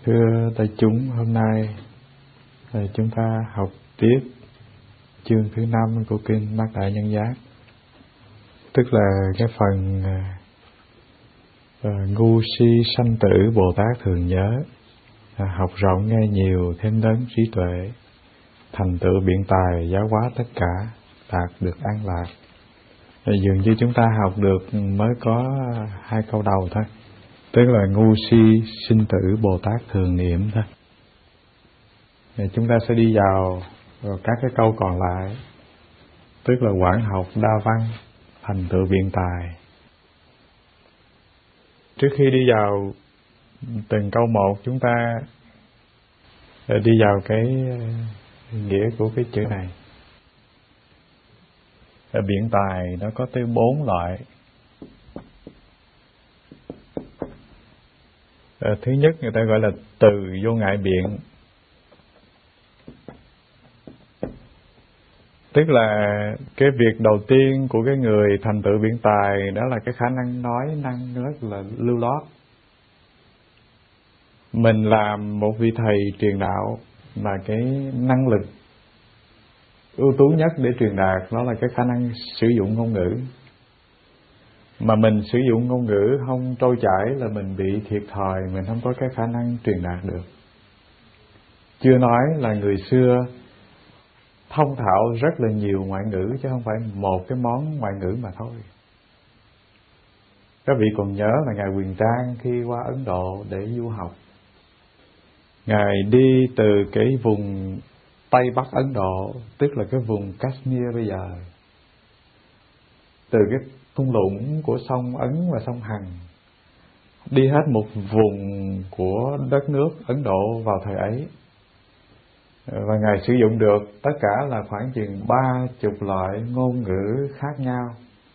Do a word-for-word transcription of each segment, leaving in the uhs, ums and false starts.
Thưa đại chúng, hôm nay chúng ta học tiếp chương thứ năm của kinh Bát Đại Nhân Giác, tức là cái phần uh, ngu si sanh tử Bồ Tát thường nhớ, uh, học rộng nghe nhiều thêm lớn trí tuệ, thành tựu biện tài giáo hóa tất cả, đạt được an lạc. uh, Dường như chúng ta học được mới có hai câu đầu thôi, tức là ngu si sinh tử Bồ Tát thường niệm thôi. Thì chúng ta sẽ đi vào, vào các cái câu còn lại, tức là quảng học đa văn, thành tựu biện tài. Trước khi đi vào từng câu một, chúng ta đi vào cái nghĩa của cái chữ này. Biện tài nó có tới bốn loại. Thứ nhất người ta gọi là từ vô ngại biện, tức là cái việc đầu tiên của cái người thành tựu biện tài đó là cái khả năng nói năng rất là lưu loát. Mình làm một vị thầy truyền đạo mà cái năng lực ưu tú nhất để truyền đạt đó là cái khả năng sử dụng ngôn ngữ. Mà mình sử dụng ngôn ngữ không trôi chảy là mình bị thiệt thòi, mình không có cái khả năng truyền đạt được. Chưa nói là người xưa thông thạo rất là nhiều ngoại ngữ, chứ không phải một cái món ngoại ngữ mà thôi. Các vị còn nhớ là Ngài Huyền Trang khi qua Ấn Độ để du học, Ngài đi từ cái vùng Tây Bắc Ấn Độ, tức là cái vùng Kashmir bây giờ, từ cái thung lũng của sông Ấn và sông Hằng, đi hết một vùng của đất nước Ấn Độ vào thời ấy. Và Ngài sử dụng được tất cả là khoảng chừng ba chục loại ngôn ngữ khác nhau.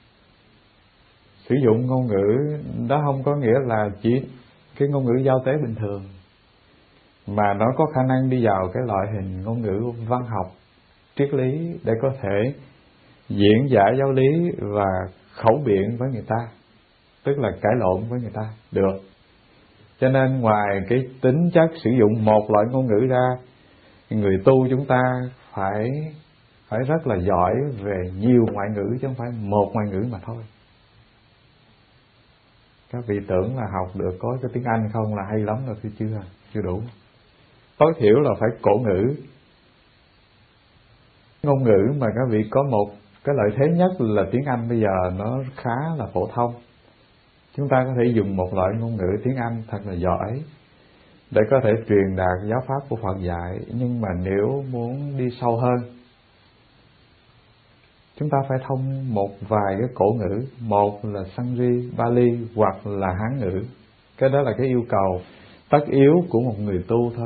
Sử dụng ngôn ngữ đó không có nghĩa là chỉ cái ngôn ngữ giao tế bình thường, mà nó có khả năng đi vào cái loại hình ngôn ngữ văn học, triết lý để có thể diễn giải giáo lý và khẩu biện với người ta, tức là cãi lộn với người ta được. Cho nên ngoài cái tính chất sử dụng một loại ngôn ngữ ra, người tu chúng ta phải phải rất là giỏi về nhiều ngoại ngữ, chứ không phải một ngoại ngữ mà thôi. Các vị tưởng là học được có cái tiếng Anh không là hay lắm rồi, thì chưa chưa đủ. Tối thiểu là phải cổ ngữ. Ngôn ngữ mà các vị có một cái lợi thế nhất là tiếng Anh bây giờ nó khá là phổ thông. Chúng ta có thể dùng một loại ngôn ngữ tiếng Anh thật là giỏi để có thể truyền đạt giáo pháp của Phật dạy. Nhưng mà nếu muốn đi sâu hơn, chúng ta phải thông một vài cái cổ ngữ. Một là Sanskrit, Bali hoặc là Hán ngữ. Cái đó là cái yêu cầu tất yếu của một người tu thôi.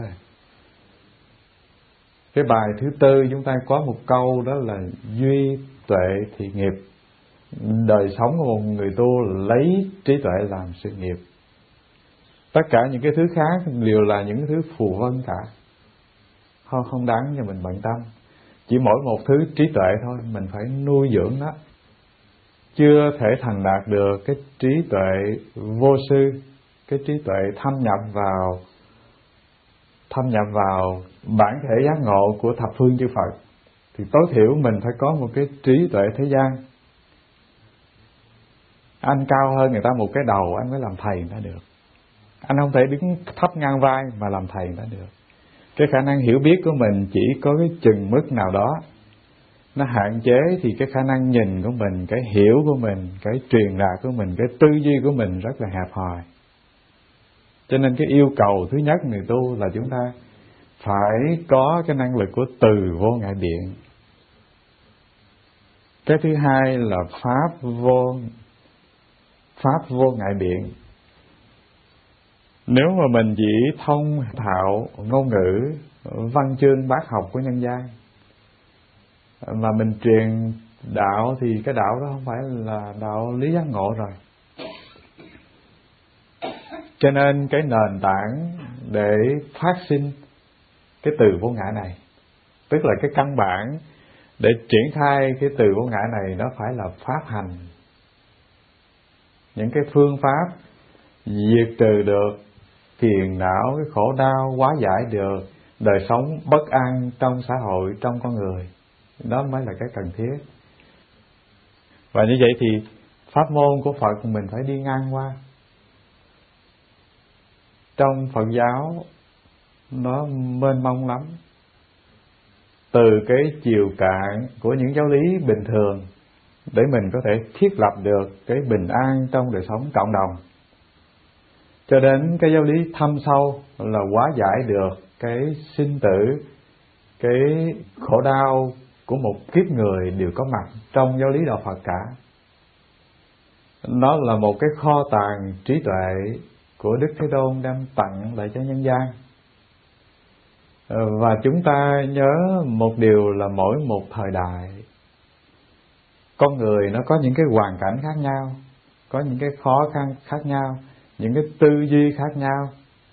Cái bài thứ tư chúng ta có một câu đó là duy tuệ thị nghiệp. Đời sống của một người tu lấy trí tuệ làm sự nghiệp. Tất cả những cái thứ khác đều là những thứ phù vân cả, không, không đáng cho mình bận tâm. Chỉ mỗi một thứ trí tuệ thôi, mình phải nuôi dưỡng nó. Chưa thể thành đạt được cái trí tuệ vô sư, cái trí tuệ thâm nhập vào thâm nhập vào bản thể giác ngộ của thập phương chư Phật, thì tối thiểu mình phải có một cái trí tuệ thế gian. Anh cao hơn người ta một cái đầu, anh mới làm thầy nó được. Anh không thể đứng thấp ngang vai mà làm thầy nó được. Cái khả năng hiểu biết của mình chỉ có cái chừng mức nào đó, nó hạn chế, thì cái khả năng nhìn của mình, cái hiểu của mình, cái truyền đạt của mình, cái tư duy của mình rất là hẹp hòi. Cho nên cái yêu cầu thứ nhất người tu là chúng ta phải có cái năng lực của từ vô ngại biện. Cái thứ hai là pháp vô pháp vô ngại biện. Nếu mà mình chỉ thông thạo ngôn ngữ, văn chương bác học của nhân gian mà mình truyền đạo, thì cái đạo đó không phải là đạo lý giác ngộ rồi. Cho nên cái nền tảng để phát sinh cái từ vô ngã này, tức là cái căn bản để triển khai cái từ vô ngã này, nó phải là pháp hành. Những cái phương pháp diệt trừ được phiền não, cái khổ đau, hóa giải được đời sống bất an trong xã hội, trong con người. Đó mới là cái cần thiết. Và như vậy thì pháp môn của Phật mình phải đi ngang qua. Trong Phật giáo nó mênh mông lắm, từ cái chiều cạn của những giáo lý bình thường để mình có thể thiết lập được cái bình an trong đời sống cộng đồng, cho đến cái giáo lý thâm sâu là hóa giải được cái sinh tử, cái khổ đau của một kiếp người đều có mặt trong giáo lý đạo Phật cả. Nó là một cái kho tàng trí tuệ của Đức Thế Tôn đem tặng lại cho nhân gian. Và chúng ta nhớ một điều là mỗi một thời đại, con người nó có những cái hoàn cảnh khác nhau, có những cái khó khăn khác nhau, những cái tư duy khác nhau,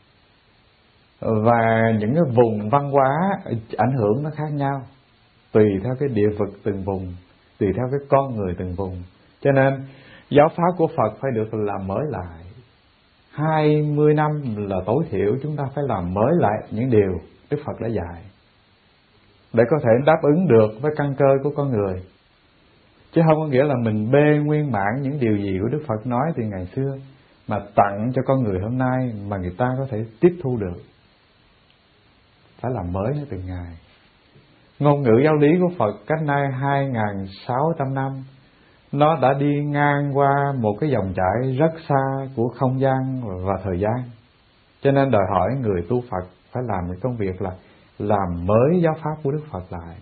và những cái vùng văn hóa ảnh hưởng nó khác nhau, tùy theo cái địa vực từng vùng, tùy theo cái con người từng vùng. Cho nên giáo pháp của Phật phải được làm mới lại. Hai mươi năm là tối thiểu chúng ta phải làm mới lại những điều Đức Phật đã dạy, để có thể đáp ứng được với căn cơ của con người. Chứ không có nghĩa là mình bê nguyên bản những điều gì của Đức Phật nói từ ngày xưa mà tặng cho con người hôm nay mà người ta có thể tiếp thu được. Phải làm mới nó từng ngày. Ngôn ngữ giáo lý của Phật cách nay hai nghìn sáu trăm năm, nó đã đi ngang qua một cái dòng chảy rất xa của không gian và thời gian. Cho nên đòi hỏi người tu Phật phải làm cái công việc là làm mới giáo pháp của Đức Phật lại.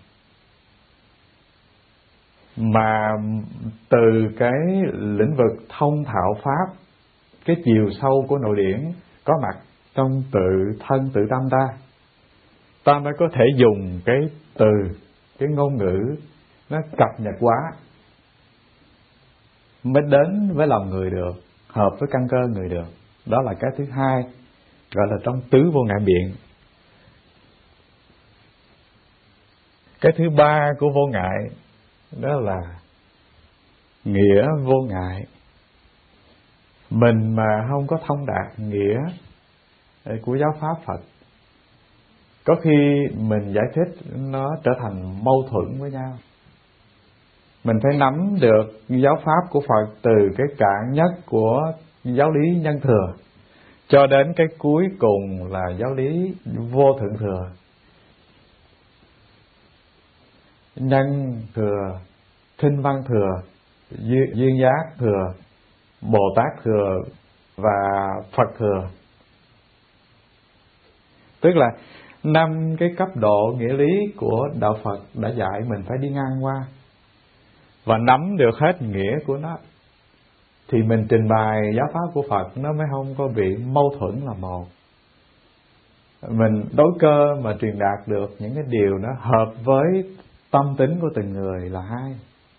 Mà từ cái lĩnh vực thông thạo pháp, cái chiều sâu của nội điển có mặt trong tự thân tự tâm ta, ta mới có thể dùng cái từ, cái ngôn ngữ nó cập nhật quá, mới đến với lòng người được, hợp với căn cơ người được. Đó là cái thứ hai, gọi là trong tứ vô ngại biện. Cái thứ ba của vô ngại đó là nghĩa vô ngại. Mình mà không có thông đạt nghĩa của giáo pháp Phật, có khi mình giải thích nó trở thành mâu thuẫn với nhau. Mình phải nắm được giáo pháp của Phật từ cái cạn nhất của giáo lý nhân thừa cho đến cái cuối cùng là giáo lý vô thượng thừa. Nhân thừa, thinh văn thừa, duyên giác thừa, Bồ Tát thừa và Phật thừa. Tức là năm cái cấp độ nghĩa lý của đạo Phật đã dạy mình phải đi ngang qua và nắm được hết nghĩa của nó, thì mình trình bày giáo pháp của Phật nó mới không có bị mâu thuẫn là một. Mình đối cơ mà truyền đạt được những cái điều nó hợp với tâm tính của từng người là hai.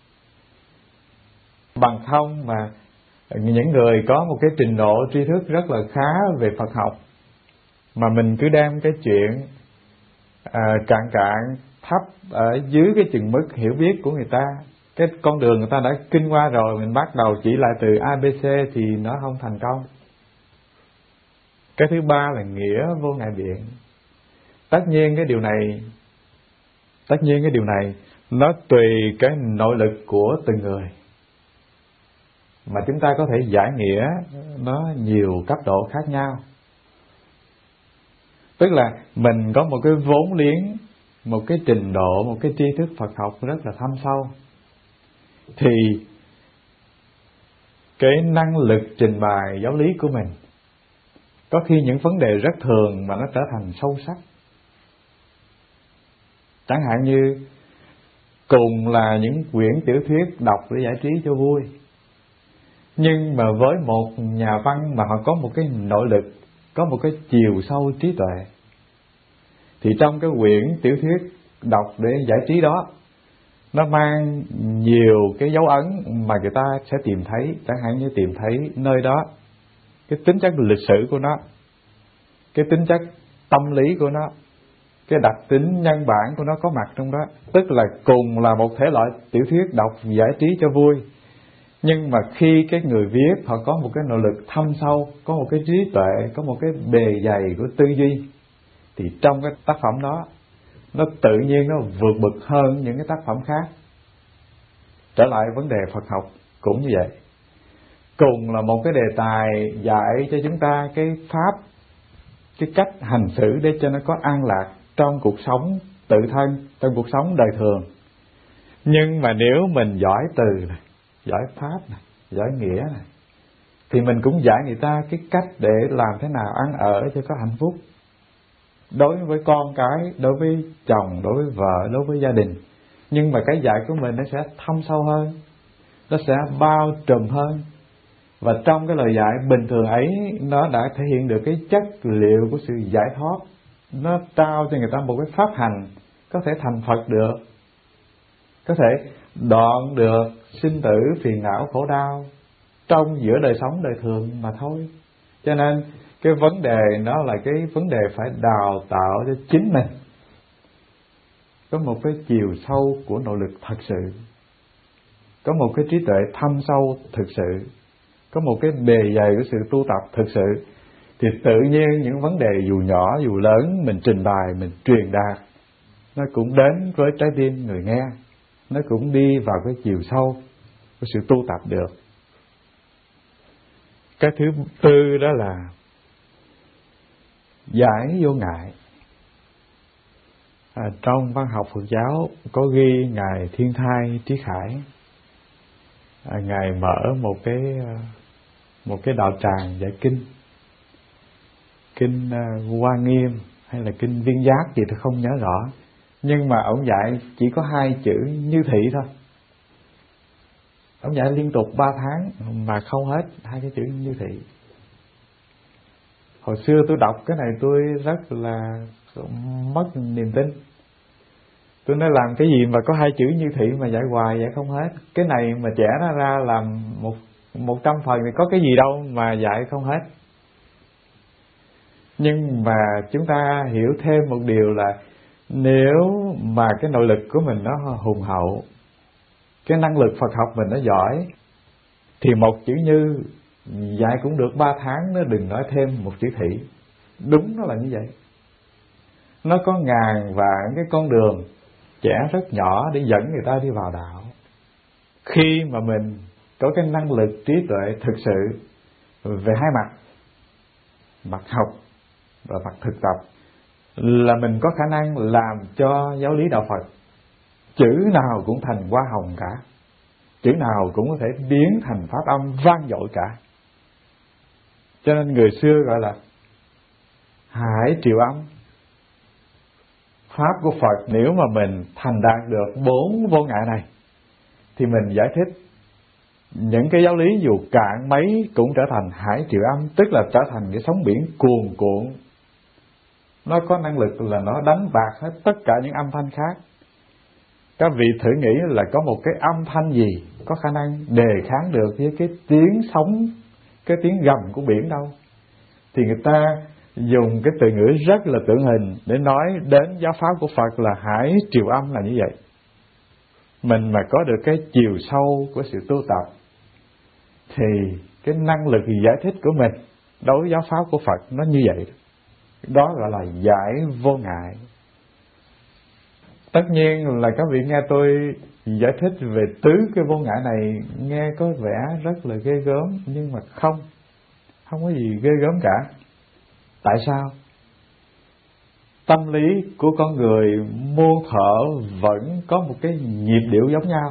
Bằng không mà những người có một cái trình độ tri thức rất là khá về Phật học, mà mình cứ đem cái chuyện à, cạn cạn thấp ở dưới cái chừng mức hiểu biết của người ta, cái con đường người ta đã kinh qua rồi, mình bắt đầu chỉ lại từ a bê xê thì nó không thành công. Cái thứ ba là nghĩa vô ngại biện. Tất nhiên cái điều này Tất nhiên cái điều này nó tùy cái nội lực của từng người mà chúng ta có thể giải nghĩa nó nhiều cấp độ khác nhau. Tức là mình có một cái vốn liếng, một cái trình độ, một cái tri thức Phật học rất là thâm sâu, thì cái năng lực trình bày giáo lý của mình có khi những vấn đề rất thường mà nó trở thành sâu sắc. Chẳng hạn như cùng là những quyển tiểu thuyết đọc để giải trí cho vui, nhưng mà với một nhà văn mà họ có một cái nội lực, có một cái chiều sâu trí tuệ, thì trong cái quyển tiểu thuyết đọc để giải trí đó, nó mang nhiều cái dấu ấn mà người ta sẽ tìm thấy. Chẳng hạn như tìm thấy nơi đó cái tính chất lịch sử của nó, cái tính chất tâm lý của nó, cái đặc tính nhân bản của nó có mặt trong đó. Tức là cùng là một thể loại tiểu thuyết đọc giải trí cho vui, Nhưng mà khi cái người viết họ có một cái nội lực thâm sâu, có một cái trí tuệ, có một cái bề dày của tư duy, thì trong cái tác phẩm đó nó tự nhiên nó vượt bậc hơn những cái tác phẩm khác. Trở lại vấn đề Phật học cũng như vậy. Cùng là một cái đề tài dạy cho chúng ta cái pháp, cái cách hành xử để cho nó có an lạc trong cuộc sống tự thân, trong cuộc sống đời thường. Nhưng mà nếu mình giỏi từ này, giỏi pháp này, giỏi nghĩa này, thì mình cũng dạy người ta cái cách để làm thế nào ăn ở cho có hạnh phúc. Đối với con cái, đối với chồng, đối với vợ, đối với gia đình. Nhưng mà cái dạy của mình nó sẽ thâm sâu hơn, nó sẽ bao trùm hơn. Và trong cái lời dạy bình thường ấy, nó đã thể hiện được cái chất liệu của sự giải thoát. Nó trao cho người ta một cái pháp hành có thể thành Phật được, có thể đoạn được sinh tử phiền não khổ đau trong giữa đời sống đời thường mà thôi. Cho nên cái vấn đề đó là cái vấn đề phải đào tạo cho chính mình có một cái chiều sâu của nội lực thật sự, có một cái trí tuệ thâm sâu thực sự, có một cái bề dày của sự tu tập thực sự, thì tự nhiên những vấn đề dù nhỏ dù lớn mình trình bày, mình truyền đạt, nó cũng đến với trái tim người nghe, nó cũng đi vào cái chiều sâu của sự tu tập được. Cái thứ tư đó là giải vô ngại. À, trong văn học Phật giáo có ghi Ngài Thiên Thai Trí Khải, à, Ngài mở một cái một cái đạo tràng giải kinh, kinh uh, Hoa Nghiêm hay là kinh Viên Giác gì tôi không nhớ rõ, nhưng mà ông dạy chỉ có hai chữ như thị thôi. Ông dạy liên tục ba tháng mà không hết hai cái chữ như thị. Hồi xưa tôi đọc cái này tôi rất là mất niềm tin. Tôi nói làm cái gì mà có hai chữ như thị mà dạy hoài vậy không hết. Cái này mà trẻ nó ra làm một một trăm phần thì có cái gì đâu mà dạy không hết. Nhưng mà chúng ta hiểu thêm một điều là nếu mà cái nội lực của mình nó hùng hậu, cái năng lực Phật học mình nó giỏi, thì một chữ như dạy cũng được ba tháng, nó đừng nói thêm một chữ thị. Đúng nó là như vậy. Nó có ngàn vạn cái con đường trẻ rất nhỏ để dẫn người ta đi vào đạo. Khi mà mình có cái năng lực trí tuệ thực sự về hai mặt, mặt học và mặt thực tập, là mình có khả năng làm cho giáo lý đạo Phật chữ nào cũng thành hoa hồng cả, chữ nào cũng có thể biến thành pháp âm vang dội cả. Cho nên người xưa gọi là hải triều âm. Pháp của Phật nếu mà mình thành đạt được bốn vô ngại này, thì mình giải thích những cái giáo lý dù cạn mấy cũng trở thành hải triều âm, tức là trở thành cái sóng biển cuồn cuộn. Nó có năng lực là nó đánh bạc hết tất cả những âm thanh khác. Các vị thử nghĩ là có một cái âm thanh gì có khả năng đề kháng được với cái tiếng sóng, cái tiếng gầm của biển đâu. Thì người ta dùng cái từ ngữ rất là tượng hình để nói đến giáo pháp của Phật là hải triều âm là như vậy. Mình mà có được cái chiều sâu của sự tu tập, thì cái năng lực giải thích của mình đối với giáo pháp của Phật nó như vậy. Đó gọi là giải vô ngại. Tất nhiên là các vị nghe tôi giải thích về tứ cái vô ngại này nghe có vẻ rất là ghê gớm, nhưng mà không, không có gì ghê gớm cả. Tại sao? Tâm lý của con người muôn thuở vẫn có một cái nhịp điệu giống nhau.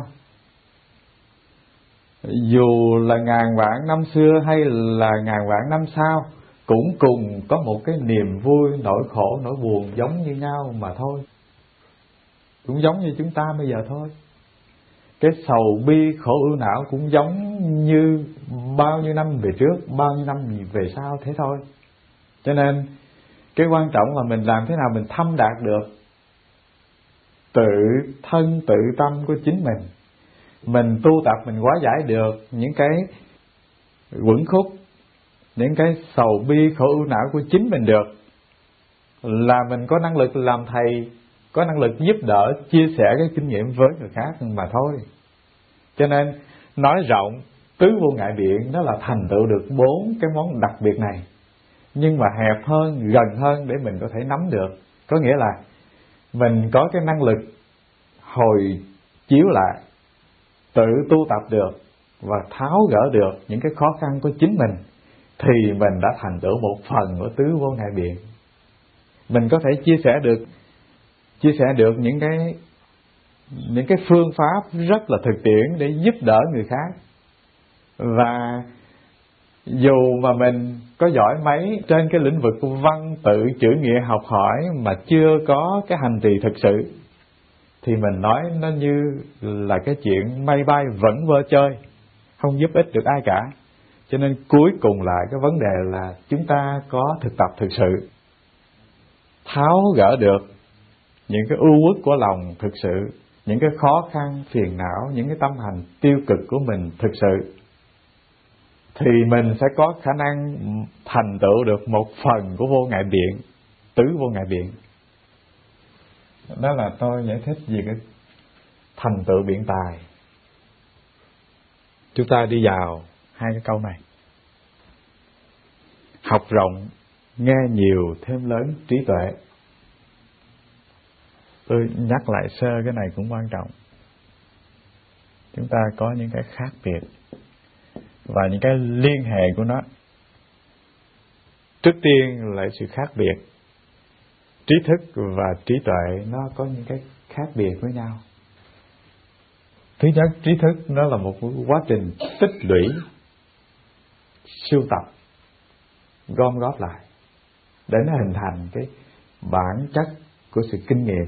Dù là ngàn vạn năm xưa hay là ngàn vạn năm sau, cũng cùng có một cái niềm vui, nỗi khổ, nỗi buồn giống như nhau mà thôi. Cũng giống như chúng ta bây giờ thôi. Cái sầu bi khổ ưu não cũng giống như bao nhiêu năm về trước, bao nhiêu năm về sau thế thôi. Cho nên cái quan trọng là mình làm thế nào mình thâm đạt được tự thân tự tâm của chính mình. Mình tu tập mình hóa giải được những cái quẩn khúc, những cái sầu bi khổ ưu não của chính mình được, là mình có năng lực làm thầy, có năng lực giúp đỡ, chia sẻ cái kinh nghiệm với người khác mà thôi. Cho nên nói rộng tứ vô ngại biện nó là thành tựu được bốn cái món đặc biệt này, nhưng mà hẹp hơn, gần hơn để mình có thể nắm được. Có nghĩa là mình có cái năng lực hồi chiếu lại, tự tu tập được và tháo gỡ được những cái khó khăn của chính mình, thì mình đã thành tựu một phần của tứ vô ngại biện. Mình có thể chia sẻ được chia sẻ được những cái những cái phương pháp rất là thực tiễn để giúp đỡ người khác. Và dù mà mình có giỏi mấy trên cái lĩnh vực văn tự chữ nghĩa học hỏi mà chưa có cái hành trì thực sự, thì mình nói nó như là cái chuyện mây bay vẫn vơ chơi, không giúp ích được ai cả. Cho nên cuối cùng lại cái vấn đề là chúng ta có thực tập thực sự, tháo gỡ được những cái ưu uất của lòng thực sự, những cái khó khăn, phiền não, những cái tâm hành tiêu cực của mình thực sự, thì mình sẽ có khả năng thành tựu được một phần của vô ngại biện, tứ vô ngại biện. Đó là tôi giải thích về cái thành tựu biện tài. Chúng ta đi vào hai cái câu này. Học rộng, nghe nhiều, thêm lớn trí tuệ. Tôi nhắc lại sơ cái này cũng quan trọng. Chúng ta có những cái khác biệt và những cái liên hệ của nó. Trước tiên là sự khác biệt. Trí thức và trí tuệ nó có những cái khác biệt với nhau. Thứ nhất, trí thức nó là một quá trình tích lũy, sưu tập, gom góp lại để nó hình thành cái bản chất của sự kinh nghiệm.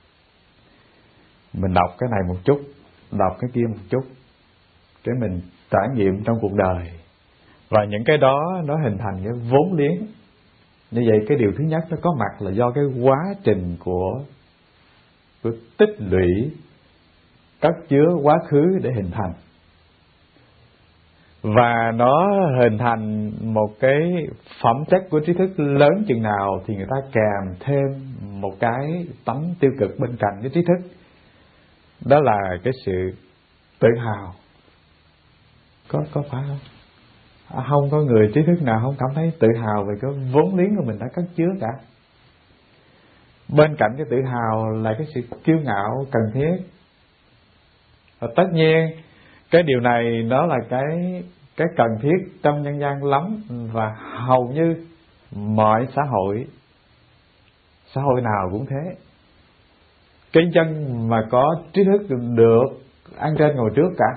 Mình đọc cái này một chút, đọc cái kia một chút, để mình trải nghiệm trong cuộc đời. Và những cái đó nó hình thành cái vốn liếng. Như vậy cái điều thứ nhất nó có mặt là do cái quá trình của, của tích lũy, cất chứa quá khứ để hình thành. Và nó hình thành một cái phẩm chất của trí thức lớn chừng nào thì người ta kèm thêm một cái tánh tiêu cực bên cạnh cái trí thức. Đó là cái sự tự hào. Có, có phải không? À, không có người trí thức nào không cảm thấy tự hào về cái vốn liếng của mình đã cất chứa cả. Bên cạnh cái tự hào là cái sự kiêu ngạo cần thiết. Và tất nhiên cái điều này nó là cái cái cần thiết trong nhân gian lắm, và hầu như mọi xã hội xã hội nào cũng thế. Cái dân mà có trí thức được ăn trên ngồi trước cả,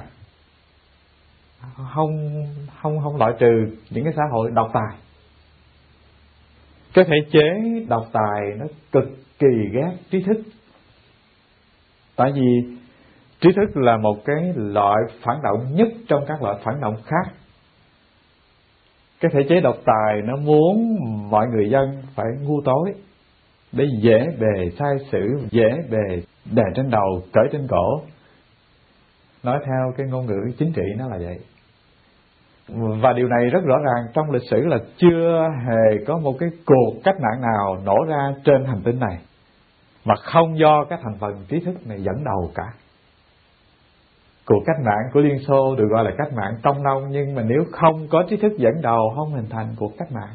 không không không loại trừ những cái xã hội độc tài. Cái thể chế độc tài nó cực kỳ ghét trí thức, tại vì trí thức là một cái loại phản động nhất trong các loại phản động khác. Cái thể chế độc tài nó muốn mọi người dân phải ngu tối để dễ bề sai sử, dễ bề đè trên đầu, cởi trên cổ. Nói theo cái ngôn ngữ chính trị nó là vậy. Và điều này rất rõ ràng trong lịch sử là chưa hề có một cái cuộc cách mạng nào nổ ra trên hành tinh này mà không do các thành phần trí thức này dẫn đầu cả. Cuộc cách mạng của Liên Xô được gọi là cách mạng công nông, nhưng mà nếu không có trí thức dẫn đầu không hình thành cuộc cách mạng.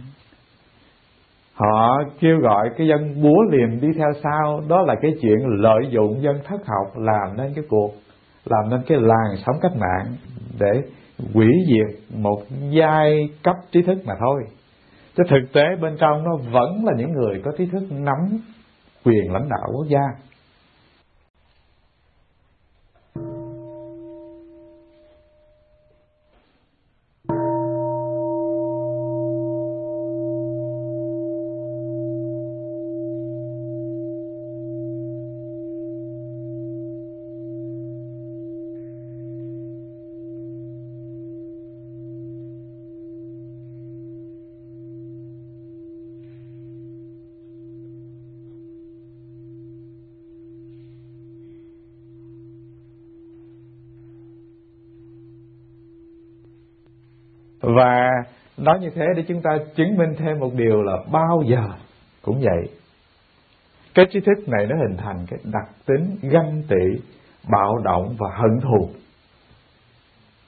Họ kêu gọi cái dân búa liềm đi theo sau, đó là cái chuyện lợi dụng dân thất học làm nên cái cuộc, làm nên cái làn sóng cách mạng để hủy diệt một giai cấp trí thức mà thôi. Chứ thực tế bên trong nó vẫn là những người có trí thức nắm quyền lãnh đạo quốc gia. Và nói như thế để chúng ta chứng minh thêm một điều là bao giờ cũng vậy. Cái trí thức này nó hình thành cái đặc tính ganh tị, bạo động và hận thù.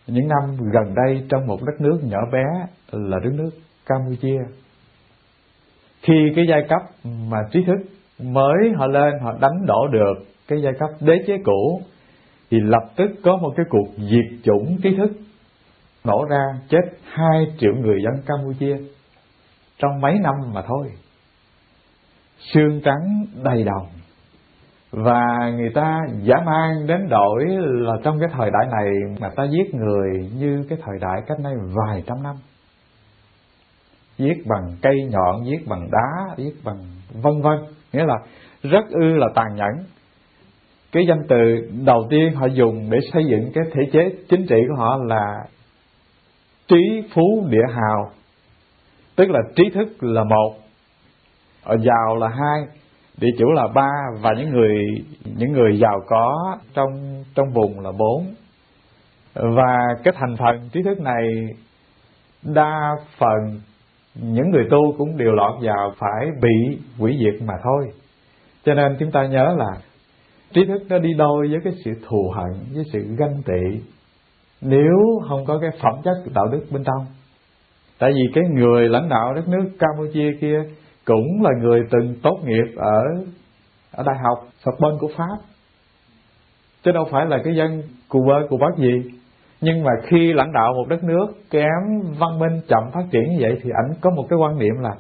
những năm gần đây trong một đất nước nhỏ bé là đất nước Campuchia. Khi cái giai cấp mà trí thức mới họ lên, họ đánh đổ được cái giai cấp đế chế cũ, thì lập tức có một cái cuộc diệt chủng trí thức nổ ra, chết hai triệu người dân Campuchia trong mấy năm mà thôi. Xương trắng đầy đồng. Và người ta dã man đến đổi là trong cái thời đại này mà ta giết người như cái thời đại cách đây vài trăm năm. Giết bằng cây nhọn, giết bằng đá, giết bằng vân vân. Nghĩa là rất ư là tàn nhẫn. Cái danh từ đầu tiên họ dùng để xây dựng cái thể chế chính trị của họ là trí phú địa hào. Tức là trí thức là một, giàu là hai, địa chủ là ba, và những người những người giàu có trong trong vùng là bốn. Và cái thành phần trí thức này đa phần những người tu cũng đều lọt vào phải bị hủy diệt mà thôi. Cho nên chúng ta nhớ là trí thức nó đi đôi với cái sự thù hận, với sự ganh tị, nếu không có cái phẩm chất đạo đức bên trong. Tại vì cái người lãnh đạo đất nước Campuchia kia cũng là người từng tốt nghiệp ở ở đại học Sorbonne của Pháp, chứ đâu phải là cái dân cù bơ cù bắp gì. Nhưng mà khi lãnh đạo một đất nước kém văn minh, chậm phát triển như vậy, thì ảnh có một cái quan niệm là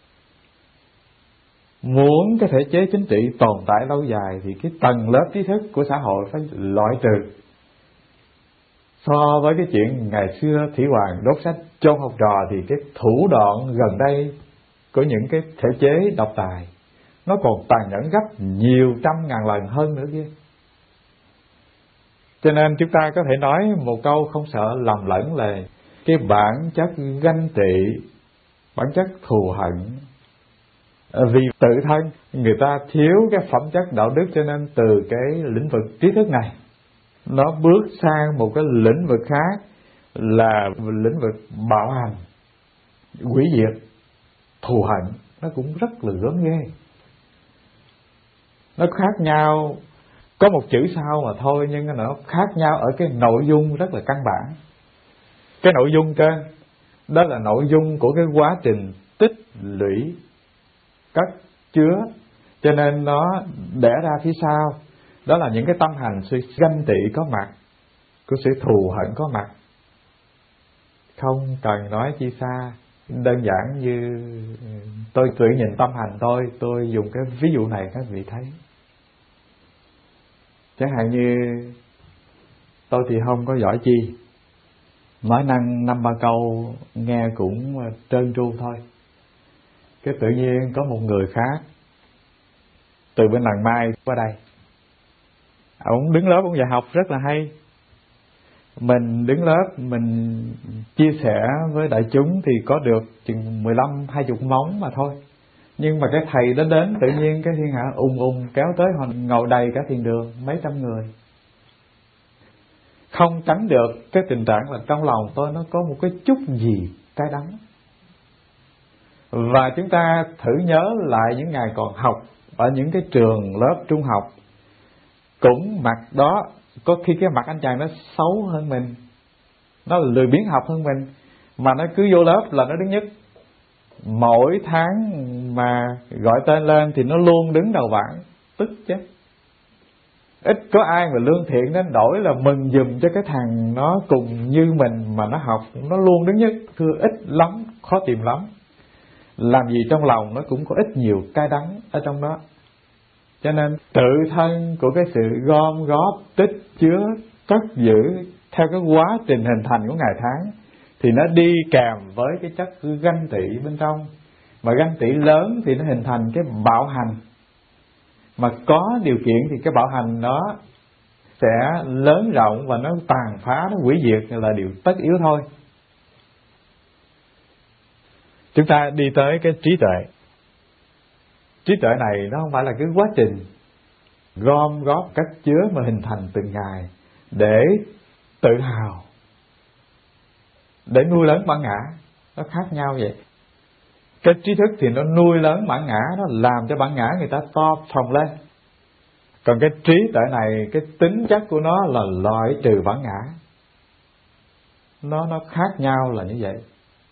muốn cái thể chế chính trị tồn tại lâu dài thì cái tầng lớp trí thức của xã hội phải loại trừ. So với cái chuyện ngày xưa Thủy Hoàng đốt sách chôn học trò, thì cái thủ đoạn gần đây của những cái thể chế độc tài nó còn tàn nhẫn gấp nhiều trăm ngàn lần hơn nữa kia. Cho nên chúng ta có thể nói một câu không sợ lầm lẫn là cái bản chất ganh tị, bản chất thù hận, vì tự thân người ta thiếu cái phẩm chất đạo đức, cho nên từ cái lĩnh vực trí thức này nó bước sang một cái lĩnh vực khác là lĩnh vực bạo hành, hủy diệt, thù hận. Nó cũng rất là gớm ghê. Nó khác nhau có một chữ sau mà thôi, nhưng nó khác nhau ở cái nội dung rất là căn bản. Cái nội dung trên đó là nội dung của cái quá trình tích lũy, cất chứa, cho nên nó đẻ ra phía sau đó là những cái tâm hành sự ganh tị có mặt, của sự thù hận có mặt. Không cần nói chi xa, đơn giản như tôi tự nhìn tâm hành tôi, tôi dùng cái ví dụ này các vị thấy. Chẳng hạn như tôi thì không có giỏi chi, nói năng năm ba câu nghe cũng trơn tru thôi. Cái tự nhiên có một người khác từ bên làng Mai qua đây, ông đứng lớp ông dạy học rất là hay. Mình đứng lớp mình chia sẻ với đại chúng thì có được chừng mười lăm hai chục móng mà thôi. Nhưng mà cái thầy đó đến tự nhiên cái thiên hạ ùng ùng kéo tới, họ ngồi đầy cả thiền đường mấy trăm người. Không tránh được cái tình trạng là trong lòng tôi nó có một cái chút gì cay đắng. Và chúng ta thử nhớ lại những ngày còn học ở những cái trường lớp trung học, cũng mặt đó, có khi cái mặt anh chàng nó xấu hơn mình, nó lười biếng học hơn mình, mà nó cứ vô lớp là nó đứng nhất. Mỗi tháng mà gọi tên lên thì nó luôn đứng đầu bảng, tức chứ. Ít có ai mà lương thiện đến đổi là mừng giùm cho cái thằng nó cùng như mình mà nó học, nó luôn đứng nhất. Thưa ít lắm, khó tìm lắm. Làm gì trong lòng nó cũng có ít nhiều cay đắng ở trong đó. Cho nên tự thân của cái sự gom góp, tích chứa, cất giữ theo cái quá trình hình thành của ngày tháng thì nó đi kèm với cái chất ganh tị bên trong. Mà ganh tị lớn thì nó hình thành cái bạo hành. Mà có điều kiện thì cái bạo hành nó sẽ lớn rộng và nó tàn phá, nó hủy diệt là điều tất yếu thôi. Chúng ta đi tới cái trí tuệ. Trí tuệ này nó không phải là cái quá trình gom góp cất chứa mà hình thành từng ngày để tự hào, để nuôi lớn bản ngã. Nó khác nhau vậy. Cái trí thức thì nó nuôi lớn bản ngã, nó làm cho bản ngã người ta to phồng lên. Còn cái trí tuệ này, cái tính chất của nó là loại trừ bản ngã. nó nó khác nhau là như vậy.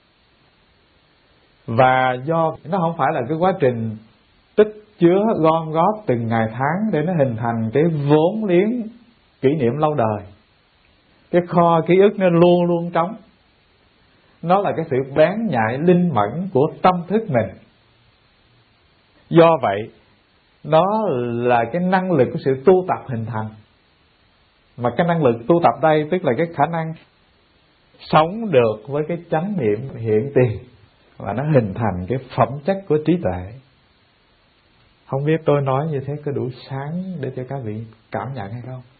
Và do nó không phải là cái quá trình tích chứa gom góp từng ngày tháng để nó hình thành cái vốn liếng kỷ niệm lâu đời. Cái kho ký ức nó luôn luôn trống. Nó là cái sự bén nhạy linh mẫn của tâm thức mình. Do vậy nó là cái năng lực của sự tu tập hình thành. Mà cái năng lực tu tập đây tức là cái khả năng sống được với cái chánh niệm hiện tiền, và nó hình thành cái phẩm chất của trí tuệ. Không biết tôi nói như thế có đủ sáng để cho các vị cảm nhận hay không?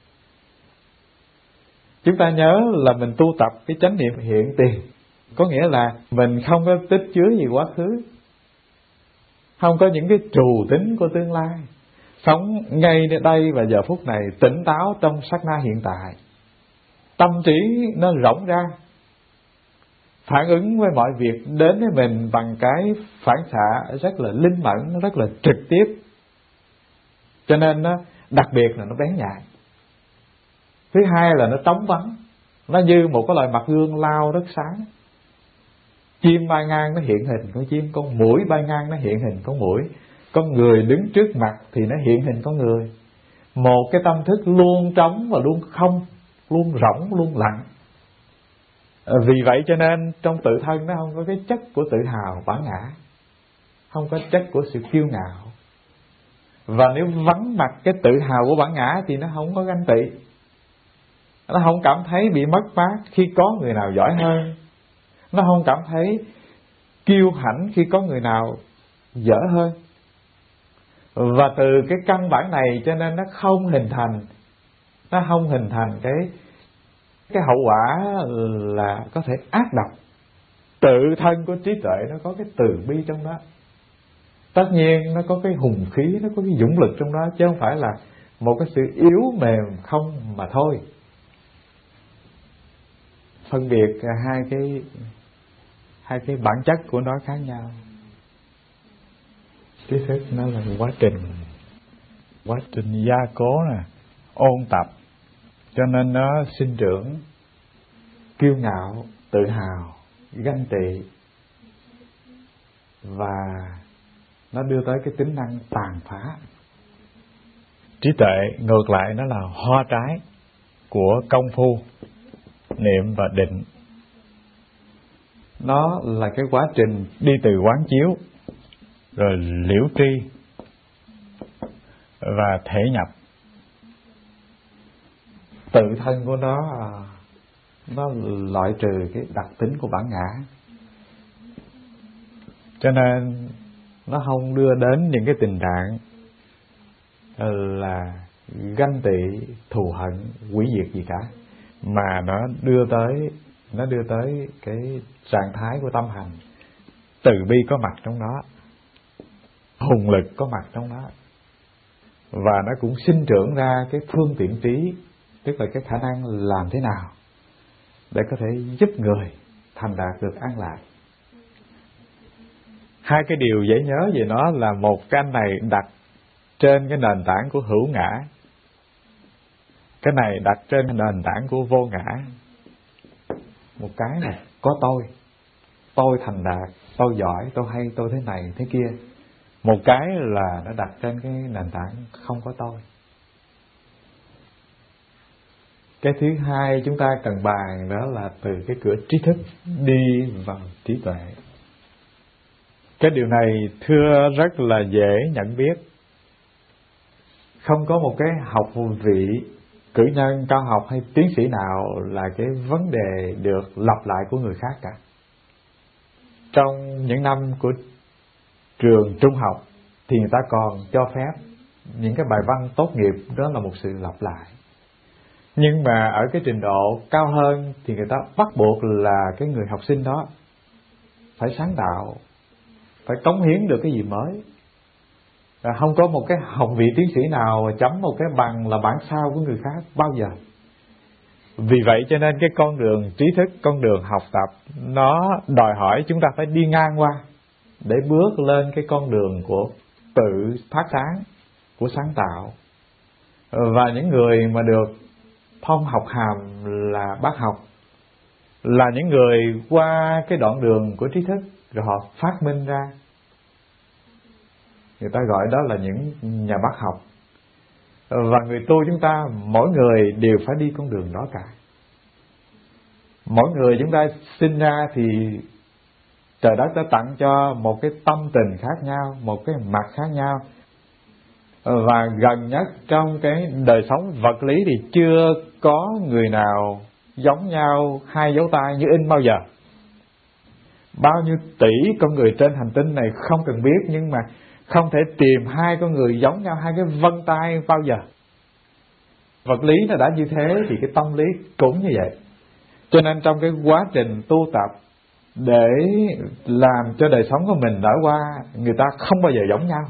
Chúng ta nhớ là mình tu tập cái chánh niệm hiện tiền, có nghĩa là mình không có tích chứa gì quá khứ, không có những cái trù tính của tương lai, sống ngay đây và giờ phút này tỉnh táo trong sát na hiện tại. Tâm trí nó rộng ra, phản ứng với mọi việc đến với mình bằng cái phản xạ rất là linh mẫn, rất là trực tiếp. Cho nên nó đặc biệt là nó bén nhạy. Thứ hai là nó trống vắng, nó như một cái loại mặt gương lao rất sáng. Chim bay ngang nó hiện hình con chim, con muỗi bay ngang nó hiện hình con muỗi, con người đứng trước mặt thì nó hiện hình con người. Một cái tâm thức luôn trống và luôn không, luôn rỗng, luôn lặng. Vì vậy cho nên trong tự thân nó không có cái chất của tự hào bản ngã, không có chất của sự kiêu ngạo. Và nếu vắng mặt cái tự hào của bản ngã thì nó không có ganh tị, nó không cảm thấy bị mất mát khi có người nào giỏi hơn, nó không cảm thấy kiêu hãnh khi có người nào dở hơn. Và từ cái căn bản này cho nên nó không hình thành Nó không hình thành cái Cái hậu quả là có thể ác độc. Tự thân của trí tuệ nó có cái từ bi trong đó. Tất nhiên nó có cái hùng khí, nó có cái dũng lực trong đó, chứ không phải là một cái sự yếu mềm không mà thôi. Phân biệt hai cái hai cái bản chất của nó khác nhau. Trí thức nó là một quá trình quá trình gia cố nè, ôn tập, cho nên nó sinh trưởng kiêu ngạo, tự hào, ganh tị, và nó đưa tới cái tính năng tàn phá. Trí tuệ ngược lại nó là hoa trái của công phu niệm và định. Nó là cái quá trình đi từ quán chiếu rồi liễu tri và thể nhập. Tự thân của nó nó loại trừ cái đặc tính của bản ngã, cho nên nó không đưa đến những cái tình trạng là ganh tị, thù hận, hủy diệt gì cả, mà nó đưa tới nó đưa tới cái trạng thái của tâm hành. Từ bi có mặt trong đó, hùng lực có mặt trong đó, và nó cũng sinh trưởng ra cái phương tiện trí, tức là cái khả năng làm thế nào để có thể giúp người thành đạt được an lạc. Hai cái điều dễ nhớ về nó là một cái anh này đặt trên cái nền tảng của hữu ngã, cái này đặt trên nền tảng của vô ngã. Một cái này có tôi, tôi thành đạt, tôi giỏi, tôi hay, tôi thế này thế kia. Một cái là nó đặt trên cái nền tảng không có tôi. Cái thứ hai chúng ta cần bàn đó là từ cái cửa trí thức đi vào trí tuệ. Cái điều này thưa rất là dễ nhận biết. Không có một cái học vị, cử nhân, cao học hay tiến sĩ nào là cái vấn đề được lặp lại của người khác cả. Trong những năm của trường trung học thì người ta còn cho phép những cái bài văn tốt nghiệp đó là một sự lặp lại. Nhưng mà ở cái trình độ cao hơn thì người ta bắt buộc là cái người học sinh đó phải sáng tạo, phải cống hiến được cái gì mới. Và không có một cái học vị tiến sĩ nào chấm một cái bằng là bản sao của người khác bao giờ. Vì vậy cho nên cái con đường trí thức, con đường học tập, nó đòi hỏi chúng ta phải đi ngang qua để bước lên cái con đường của tự phát sáng, của sáng tạo. Và những người mà được phong học hàm là bác học là những người qua cái đoạn đường của trí thức rồi họ phát minh ra. Người ta gọi đó là những nhà bác học. Và người tu chúng ta, mỗi người đều phải đi con đường đó cả. Mỗi người chúng ta sinh ra thì trời đất đã tặng cho một cái tâm tình khác nhau, một cái mặt khác nhau. Và gần nhất trong cái đời sống vật lý thì chưa có người nào giống nhau hai dấu tay như in bao giờ. Bao nhiêu tỷ con người trên hành tinh này không cần biết, nhưng mà không thể tìm hai con người giống nhau, hai cái vân tay bao giờ. Vật lý nó đã như thế thì cái tâm lý cũng như vậy. Cho nên trong cái quá trình tu tập để làm cho đời sống của mình nở qua, người ta không bao giờ giống nhau.